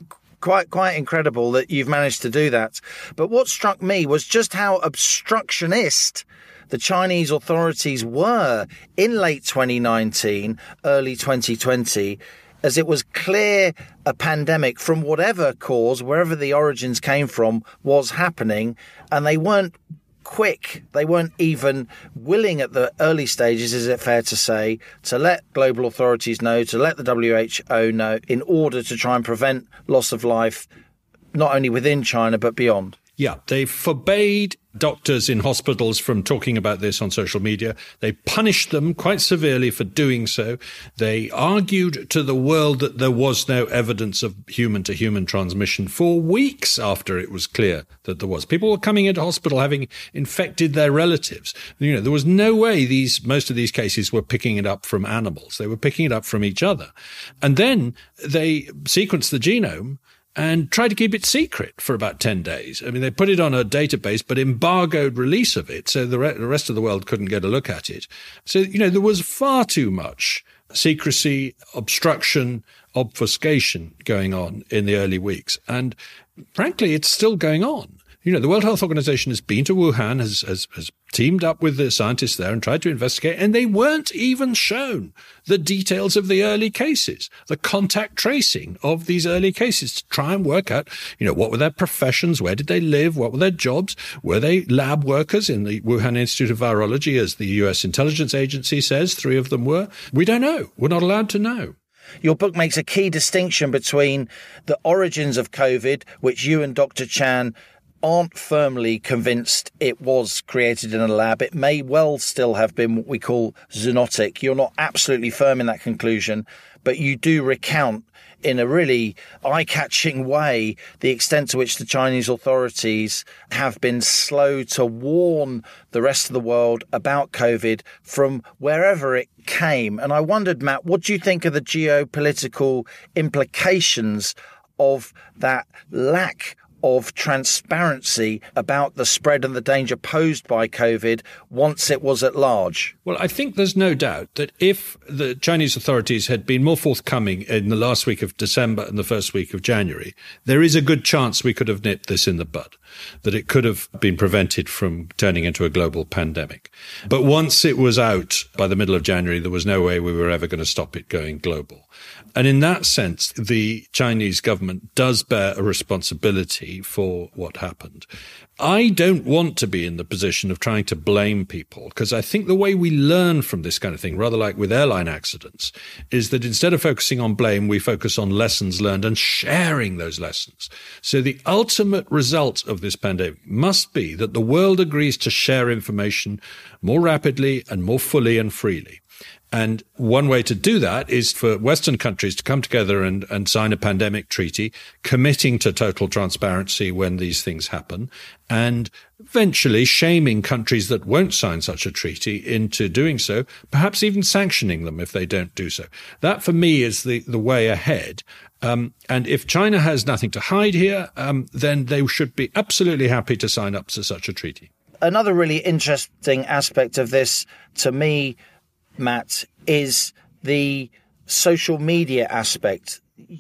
Quite incredible that you've managed to do that. But what struck me was just how obstructionist the Chinese authorities were in late 2019, early 2020, as it was clear a pandemic from whatever cause, wherever the origins came from, was happening, and they weren't quick. They weren't even willing at the early stages, is it fair to say, to let global authorities know, to let the WHO know, in order to try and prevent loss of life, not only within China, but beyond. Yeah, they forbade doctors in hospitals from talking about this on social media. They punished them quite severely for doing so. They argued to the world that there was no evidence of human-to-human transmission for weeks after it was clear that there was. People were coming into hospital having infected their relatives. You know, there was no way most of these cases were picking it up from animals. They were picking it up from each other. And then they sequenced the genome and tried to keep it secret for about 10 days. I mean, they put it on a database, but embargoed release of it, so the rest of the world couldn't get a look at it. So, you know, there was far too much secrecy, obstruction, obfuscation going on in the early weeks. And frankly, it's still going on. You know, the World Health Organization has been to Wuhan, has teamed up with the scientists there and tried to investigate, and they weren't even shown the details of the early cases, the contact tracing of these early cases to try and work out, you know, what were their professions, where did they live, what were their jobs, were they lab workers in the Wuhan Institute of Virology, as the US intelligence agency says 3 of them were? We don't know. We're not allowed to know. Your book makes a key distinction between the origins of COVID, which you and Dr. Chan aren't firmly convinced it was created in a lab. It may well still have been what we call zoonotic. You're not absolutely firm in that conclusion, but you do recount in a really eye-catching way the extent to which the Chinese authorities have been slow to warn the rest of the world about COVID from wherever it came. And I wondered, Matt, what do you think of the geopolitical implications of that lack of transparency about the spread and the danger posed by COVID once it was at large? Well, I think there's no doubt that if the Chinese authorities had been more forthcoming in the last week of December and the first week of January, there is a good chance we could have nipped this in the bud, that it could have been prevented from turning into a global pandemic. But once it was out by the middle of January, there was no way we were ever going to stop it going global. And in that sense, the Chinese government does bear a responsibility for what happened. I don't want to be in the position of trying to blame people, because I think the way we learn from this kind of thing, rather like with airline accidents, is that instead of focusing on blame, we focus on lessons learned and sharing those lessons. So the ultimate result of this pandemic must be that the world agrees to share information more rapidly and more fully and freely. And one way to do that is for Western countries to come together and sign a pandemic treaty, committing to total transparency when these things happen, and eventually shaming countries that won't sign such a treaty into doing so, perhaps even sanctioning them if they don't do so. That, for me, is the way ahead. And if China has nothing to hide here, then they should be absolutely happy to sign up to such a treaty. Another really interesting aspect of this, to me, Matt, is the social media aspect.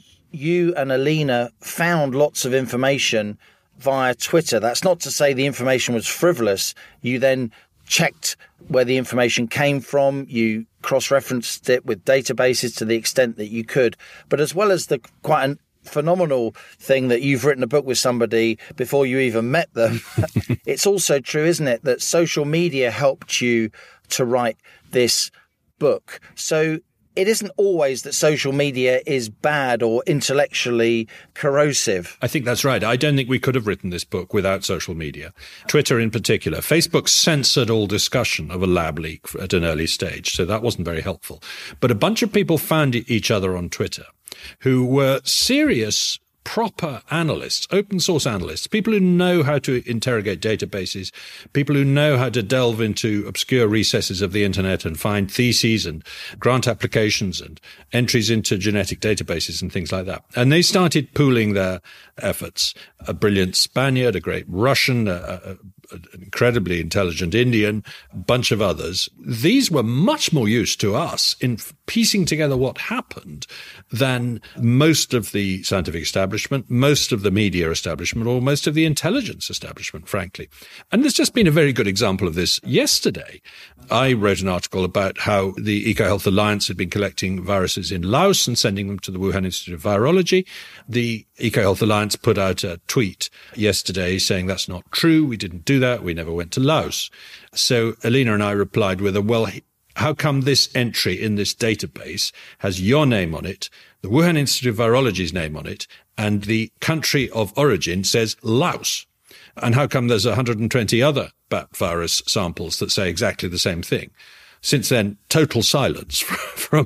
You and Alina found lots of information via Twitter. That's not to say the information was frivolous. You then checked where the information came from. You cross-referenced it with databases to the extent that you could. But as well as the quite an phenomenal thing that you've written a book with somebody before you even met them, it's also true, isn't it, that social media helped you to write this book. So it isn't always that social media is bad or intellectually corrosive. I think that's right. I don't think we could have written this book without social media. Twitter in particular. Facebook censored all discussion of a lab leak at an early stage, so that wasn't very helpful. But a bunch of people found each other on Twitter who were serious, proper analysts, open source analysts, people who know how to interrogate databases, people who know how to delve into obscure recesses of the internet and find theses and grant applications and entries into genetic databases and things like that. And they started pooling their efforts. A brilliant Spaniard, a great Russian, an incredibly intelligent Indian, a bunch of others. These were much more used to us in piecing together what happened than most of the scientific establishment, most of the media establishment, or most of the intelligence establishment, frankly. And there's just been a very good example of this yesterday. I wrote an article about how the EcoHealth Alliance had been collecting viruses in Laos and sending them to the Wuhan Institute of Virology. The EcoHealth Alliance put out a tweet yesterday saying that's not true. We didn't do that. We never went to Laos. So Alina and I replied with well, how come this entry in this database has your name on it, the Wuhan Institute of Virology's name on it, and the country of origin says Laos? And how come there's 120 other bat virus samples that say exactly the same thing? Since then, total silence from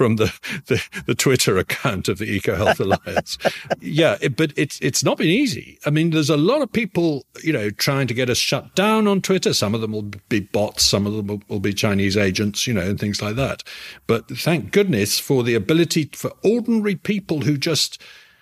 the Twitter account of the EcoHealth Alliance. Yeah, but it's not been easy. I mean, there's a lot of people, trying to get us shut down on Twitter. Some of them will be bots, some of them will be Chinese agents, and things like that. But thank goodness for the ability for ordinary people who just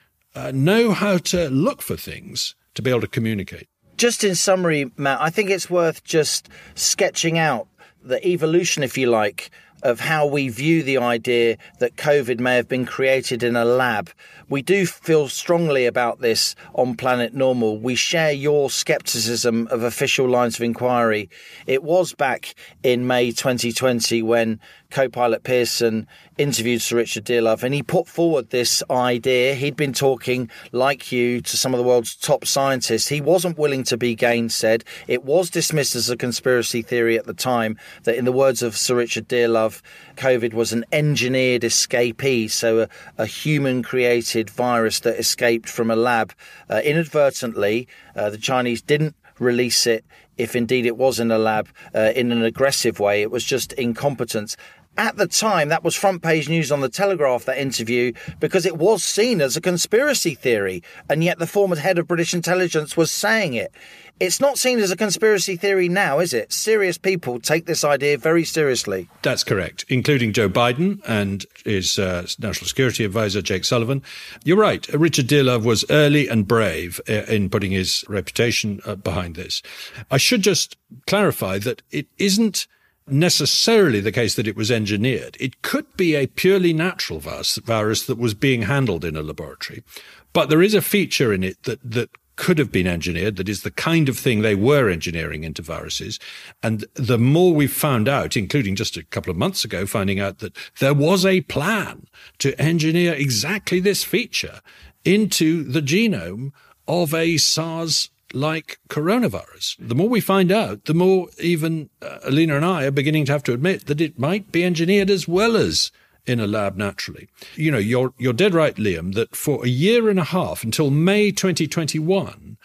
know how to look for things to be able to communicate. Just in summary, Matt, I think it's worth just sketching out the evolution, if you like, of how we view the idea that COVID may have been created in a lab. We do feel strongly about this on Planet Normal. We share your scepticism of official lines of inquiry. It was back in May 2020 when co-pilot Pearson interviewed Sir Richard Dearlove, and he put forward this idea. He'd been talking, like you, to some of the world's top scientists. He wasn't willing to be gainsaid. It was dismissed as a conspiracy theory at the time that, in the words of Sir Richard Dearlove, COVID was an engineered escapee, so a human-created virus that escaped from a lab inadvertently. The Chinese didn't release it, if indeed it was in a lab, in an aggressive way. It was just incompetence. At the time, that was front page news on the Telegraph, that interview, because it was seen as a conspiracy theory, and yet the former head of British intelligence was saying it. It's not seen as a conspiracy theory now, is it? Serious people take this idea very seriously. That's correct, including Joe Biden and his national security advisor, Jake Sullivan. You're right. Richard Dearlove was early and brave in putting his reputation behind this. I should just clarify that it isn't necessarily the case that it was engineered. It could be a purely natural virus that was being handled in a laboratory. But there is a feature in it that could have been engineered, that is the kind of thing they were engineering into viruses. And the more we've found out, including just a couple of months ago, finding out that there was a plan to engineer exactly this feature into the genome of a SARS-like coronavirus. The more we find out, the more even Alina and I are beginning to have to admit that it might be engineered as well as in a lab naturally. You're dead right, Liam, that for a year and a half, until May 2021,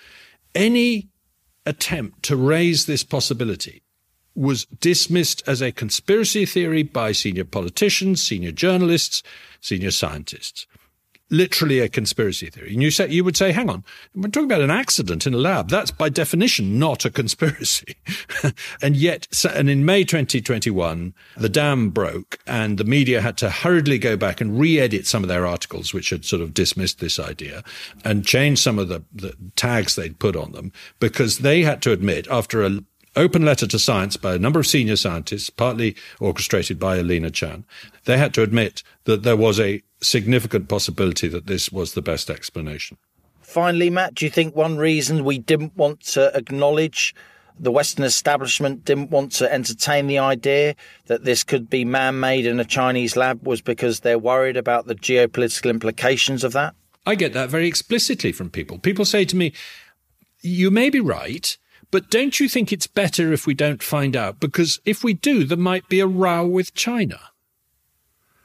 any attempt to raise this possibility was dismissed as a conspiracy theory by senior politicians, senior journalists, senior scientists. Literally a conspiracy theory. And you would say, hang on, we're talking about an accident in a lab. That's by definition not a conspiracy. And in May 2021, the dam broke and the media had to hurriedly go back and re-edit some of their articles, which had sort of dismissed this idea, and change some of the tags they'd put on them, because they had to admit, after an open letter to science by a number of senior scientists, partly orchestrated by Alina Chan, they had to admit that there was a significant possibility that this was the best explanation. Finally, Matt, do you think one reason we didn't want to acknowledge, the Western establishment didn't want to entertain the idea that this could be man-made in a Chinese lab, was because they're worried about the geopolitical implications of that? I get that very explicitly from people. People say to me, you may be right, but don't you think it's better if we don't find out? Because if we do, there might be a row with China.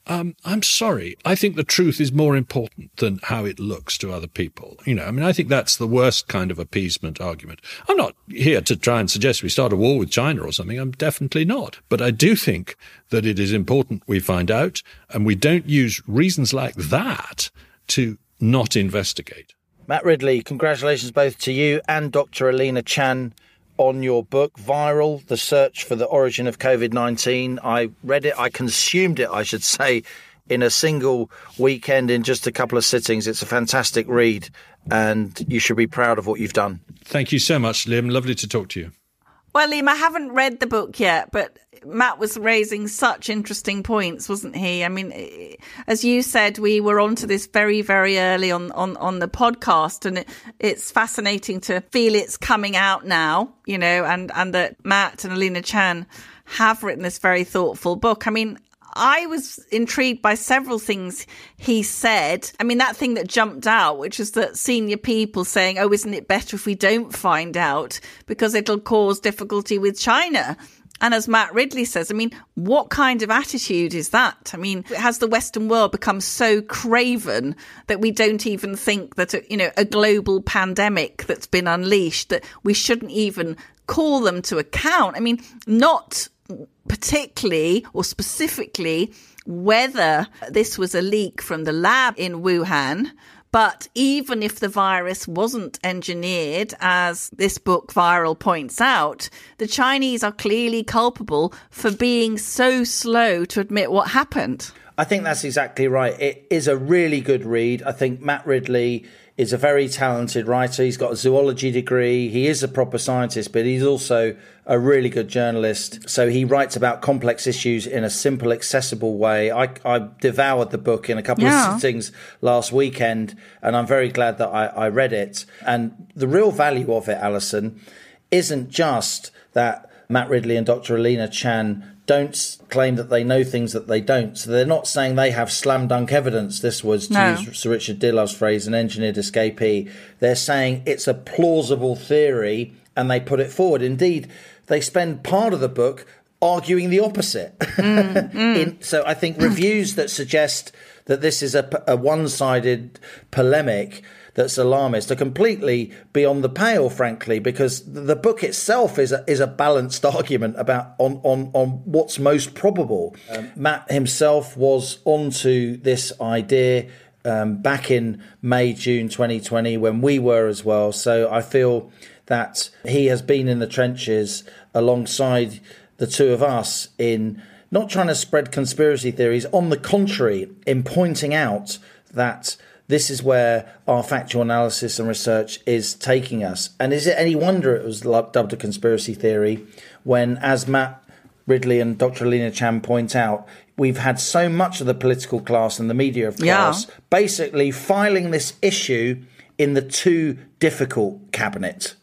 I'm sorry. I think the truth is more important than how it looks to other people. I think that's the worst kind of appeasement argument. I'm not here to try and suggest we start a war with China or something. I'm definitely not. But I do think that it is important we find out, and we don't use reasons like that to not investigate. Matt Ridley, congratulations both to you and Dr. Alina Chan on your book, Viral, The Search for the Origin of COVID-19. I read it, I consumed it, I should say, in a single weekend in just a couple of sittings. It's a fantastic read, and you should be proud of what you've done. Thank you so much, Liam. Lovely to talk to you. Well, Liam, I haven't read the book yet, but Matt was raising such interesting points, wasn't he? I mean, as you said, we were onto this very, very early on the podcast, and it's fascinating to feel it's coming out now, and that Matt and Alina Chan have written this very thoughtful book. I mean, I was intrigued by several things he said. I mean, that thing that jumped out, which is that senior people saying, oh, isn't it better if we don't find out because it'll cause difficulty with China? And as Matt Ridley says, I mean, what kind of attitude is that? I mean, has the Western world become so craven that we don't even think that, a global pandemic that's been unleashed, that we shouldn't even call them to account? I mean, not particularly or specifically whether this was a leak from the lab in Wuhan, but even if the virus wasn't engineered, as this book Viral points out, the Chinese are clearly culpable for being so slow to admit what happened. I think that's exactly right. It is a really good read. I think Matt Ridley is a very talented writer. He's got a zoology degree. He is a proper scientist, but he's also a really good journalist. So he writes about complex issues in a simple, accessible way. I devoured the book in a couple of sittings last weekend, and I'm very glad that I read it. And the real value of it, Alison, isn't just that Matt Ridley and Dr. Alina Chan don't claim that they know things that they don't. So they're not saying they have slam dunk evidence. This was, to use Sir Richard Dillo's phrase, an engineered escapee. They're saying it's a plausible theory, and they put it forward. Indeed, they spend part of the book arguing the opposite. So I think reviews that suggest that this is a one-sided polemic that's alarmist are completely beyond the pale, frankly, because the book itself is a balanced argument about on what's most probable. Matt himself was onto this idea back in May, June 2020, when we were as well. So I feel that he has been in the trenches alongside the two of us in not trying to spread conspiracy theories, on the contrary, in pointing out that this is where our factual analysis and research is taking us. And is it any wonder it was dubbed a conspiracy theory when, as Matt Ridley and Dr. Alina Chan point out, we've had so much of the political class and the media of class basically filing this issue in the too difficult cabinet.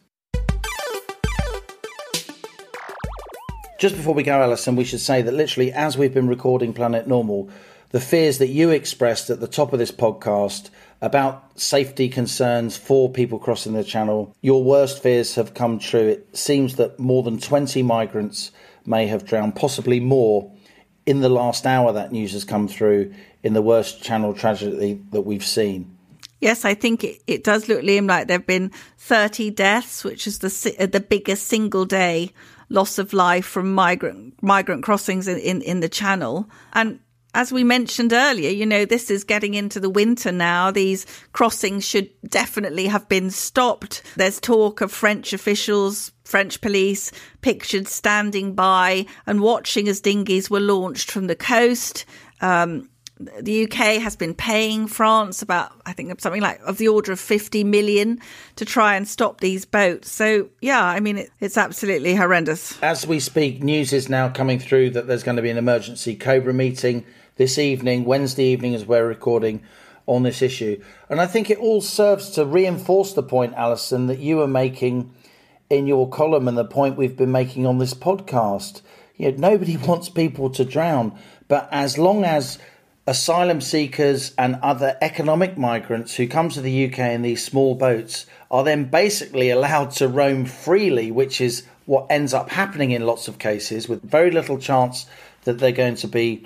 Just before we go, Alison, we should say that literally as we've been recording Planet Normal, the fears that you expressed at the top of this podcast about safety concerns for people crossing the channel, your worst fears have come true. It seems that more than 20 migrants may have drowned, possibly more. In the last hour, that news has come through in the worst channel tragedy that we've seen. Yes, I think it does look, Liam, like there have been 30 deaths, which is the biggest single day loss of life from migrant crossings in the channel. And as we mentioned earlier, this is getting into the winter now. These crossings should definitely have been stopped. There's talk of French officials, French police, pictured standing by and watching as dinghies were launched from the coast. The UK has been paying France about, I think, something like of the order of 50 million to try and stop these boats. So, yeah, I mean, it's absolutely horrendous. As we speak, news is now coming through that there's going to be an emergency COBRA meeting this evening, Wednesday evening, as we're recording on this issue. And I think it all serves to reinforce the point, Alison, that you were making in your column and the point we've been making on this podcast. Nobody wants people to drown, but as long as asylum seekers and other economic migrants who come to the UK in these small boats are then basically allowed to roam freely, which is what ends up happening in lots of cases, with very little chance that they're going to be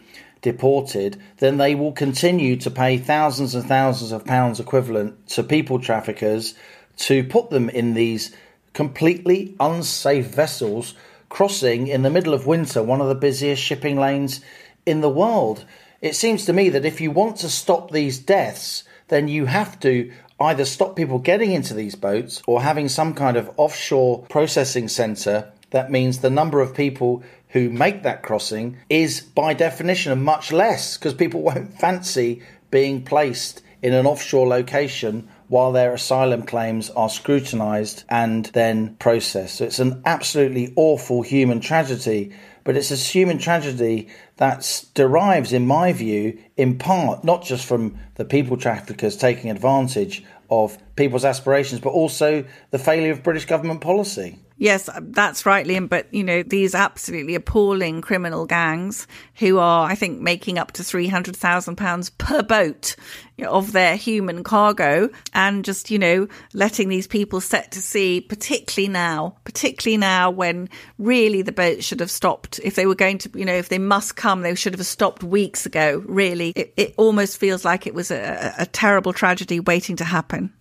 deported, then they will continue to pay thousands and thousands of pounds equivalent to people traffickers to put them in these completely unsafe vessels crossing in the middle of winter one of the busiest shipping lanes in the world. It seems to me that if you want to stop these deaths, then you have to either stop people getting into these boats or having some kind of offshore processing centre. That means the number of people who make that crossing is by definition much less, because people won't fancy being placed in an offshore location while their asylum claims are scrutinised and then processed. So it's an absolutely awful human tragedy, but it's a human tragedy that derives, in my view, in part, not just from the people traffickers taking advantage of people's aspirations, but also the failure of British government policy. Yes, that's right, Liam. But, these absolutely appalling criminal gangs who are, I think, making up to £300,000 per boat of their human cargo, and just, letting these people set to sea, particularly now when really the boat should have stopped. If they were going to, if they must come, they should have stopped weeks ago, really. It almost feels like it was a terrible tragedy waiting to happen.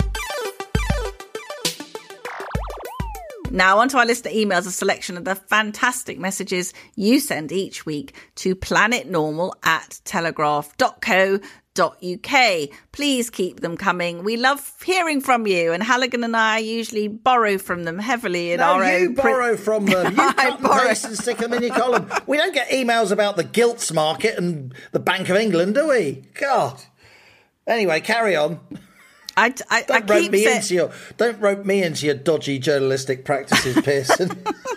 Now, onto our listener emails, a selection of the fantastic messages you send each week to planetnormal@telegraph.co.uk. Please keep them coming. We love hearing from you, and Halligan and I usually borrow from them heavily in our own... borrow from them. You cut and paste and stick them in your column. We don't get emails about the gilts market and the Bank of England, do we? God. Anyway, carry on. Don't rope me into your dodgy journalistic practices, Pearson.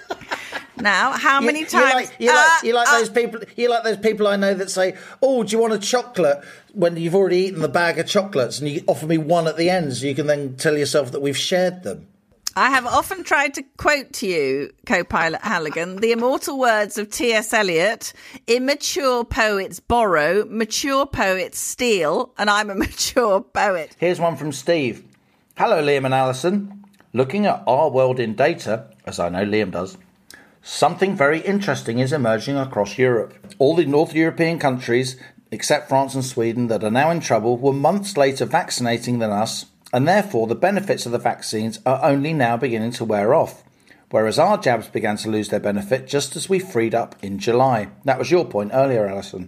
Now, how many times you like those people? You like those people I know that say, "Oh, do you want a chocolate?" when you've already eaten the bag of chocolates, and you offer me one at the end, so you can then tell yourself that we've shared them. I have often tried to quote to you, co-pilot Halligan, the immortal words of T.S. Eliot: "Immature poets borrow, mature poets steal," and I'm a mature poet. Here's one from Steve. Hello, Liam and Alison. Looking at our world in data, as I know Liam does, something very interesting is emerging across Europe. All the North European countries, except France and Sweden, that are now in trouble were months later vaccinating than us, and therefore the benefits of the vaccines are only now beginning to wear off, whereas our jabs began to lose their benefit just as we freed up in July. That was your point earlier, Alison.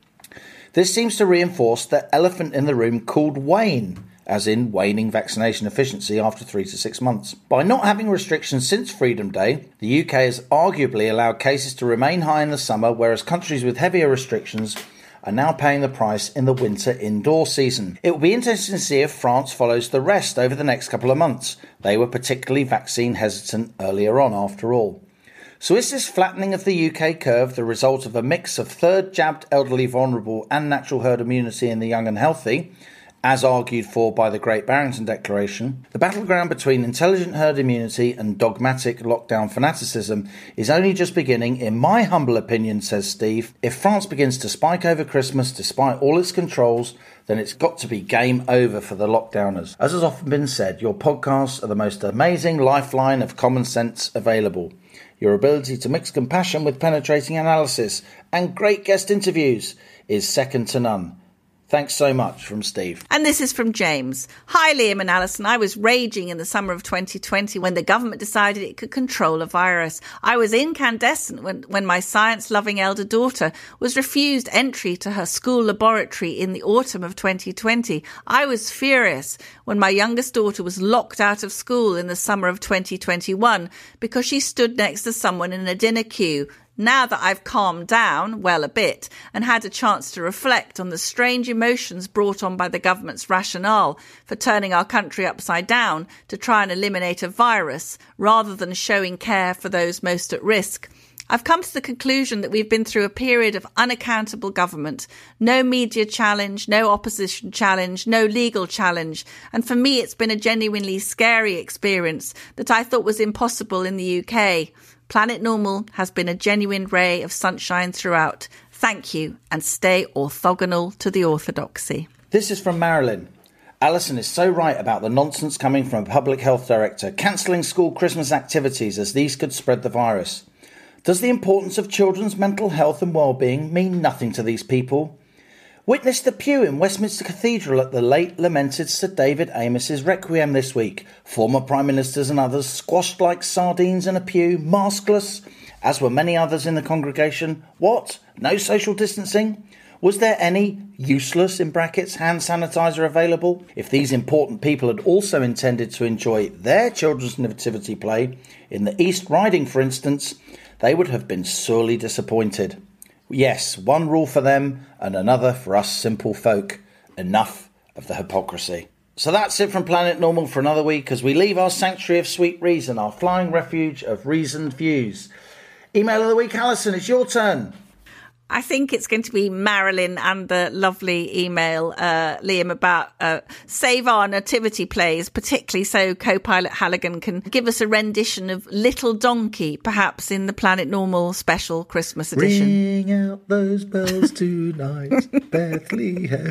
This seems to reinforce the elephant in the room called wane, as in waning vaccination efficiency after 3 to 6 months. By not having restrictions since Freedom Day, the UK has arguably allowed cases to remain high in the summer, whereas countries with heavier restrictions are now paying the price in the winter indoor season. It will be interesting to see if France follows the rest over the next couple of months. They were particularly vaccine hesitant earlier on, after all. So is this flattening of the UK curve the result of a mix of third jabbed elderly vulnerable and natural herd immunity in the young and healthy, as argued for by the Great Barrington Declaration? The battleground between intelligent herd immunity and dogmatic lockdown fanaticism is only just beginning, in my humble opinion, says Steve. If France begins to spike over Christmas despite all its controls, then it's got to be game over for the lockdowners. As has often been said, your podcasts are the most amazing lifeline of common sense available. Your ability to mix compassion with penetrating analysis and great guest interviews is second to none. Thanks so much, from Steve. And this is from James. Hi, Liam and Alison. I was raging in the summer of 2020 when the government decided it could control a virus. I was incandescent when my science-loving elder daughter was refused entry to her school laboratory in the autumn of 2020. I was furious when my youngest daughter was locked out of school in the summer of 2021 because she stood next to someone in a dinner queue. Now that I've calmed down, well, a bit, and had a chance to reflect on the strange emotions brought on by the government's rationale for turning our country upside down to try and eliminate a virus rather than showing care for those most at risk, I've come to the conclusion that we've been through a period of unaccountable government. No media challenge, no opposition challenge, no legal challenge. And for me, it's been a genuinely scary experience that I thought was impossible in the UK. Planet Normal has been a genuine ray of sunshine throughout. Thank you, and stay orthogonal to the orthodoxy. This is from Marilyn. Alison is so right about the nonsense coming from a public health director, cancelling school Christmas activities as these could spread the virus. Does the importance of children's mental health and well-being mean nothing to these people? Witness the pew in Westminster Cathedral at the late lamented Sir David Amos's requiem this week. Former Prime Ministers and others squashed like sardines in a pew, maskless, as were many others in the congregation. What? No social distancing? Was there any useless, in brackets, hand sanitizer available? If these important people had also intended to enjoy their children's nativity play, in the East Riding for instance, they would have been sorely disappointed. Yes, one rule for them and another for us simple folk. Enough of the hypocrisy. So that's it from Planet Normal for another week as we leave our sanctuary of sweet reason, our flying refuge of reasoned views. Email of the week, Alison, it's your turn. I think it's going to be Marilyn and the lovely email, Liam, about Save Our Nativity Plays, particularly so co-pilot Halligan can give us a rendition of Little Donkey, perhaps in the Planet Normal special Christmas edition. Ring out those bells tonight, Bethlehem.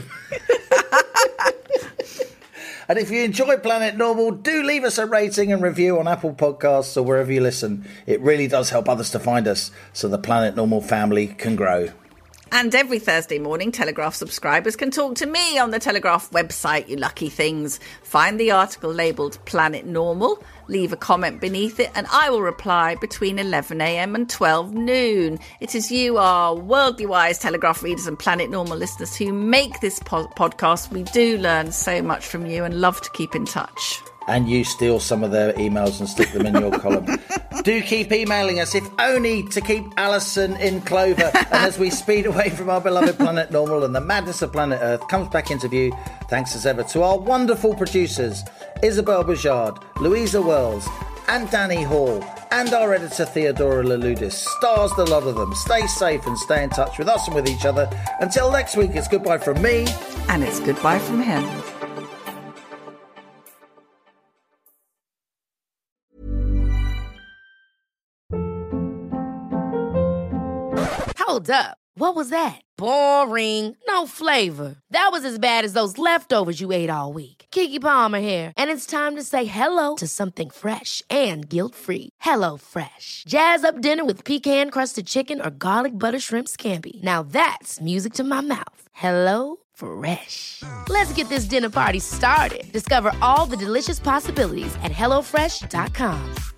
And if you enjoy Planet Normal, do leave us a rating and review on Apple Podcasts or wherever you listen. It really does help others to find us so the Planet Normal family can grow. And every Thursday morning, Telegraph subscribers can talk to me on the Telegraph website, you lucky things. Find the article labelled Planet Normal, leave a comment beneath it, and I will reply between 11 a.m. and 12 noon. It is you, our worldly wise Telegraph readers and Planet Normal listeners, who make this podcast. We do learn so much from you and love to keep in touch. And you steal some of their emails and stick them in your column. Do keep emailing us, if only to keep Alison in clover. And as we speed away from our beloved Planet Normal and the madness of planet Earth comes back into view, thanks as ever to our wonderful producers, Isabel Bajard, Louisa Wells, and Danny Hall, and our editor Theodora Laludis. Stars, the lot of them. Stay safe and stay in touch with us and with each other. Until next week, it's goodbye from me. And it's goodbye from him. Hold up. What was that? Boring. No flavor. That was as bad as those leftovers you ate all week. Keke Palmer here. And it's time to say hello to something fresh and guilt-free. Hello Fresh. Jazz up dinner with pecan-crusted chicken or garlic butter shrimp scampi. Now that's music to my mouth. Hello Fresh. Let's get this dinner party started. Discover all the delicious possibilities at HelloFresh.com.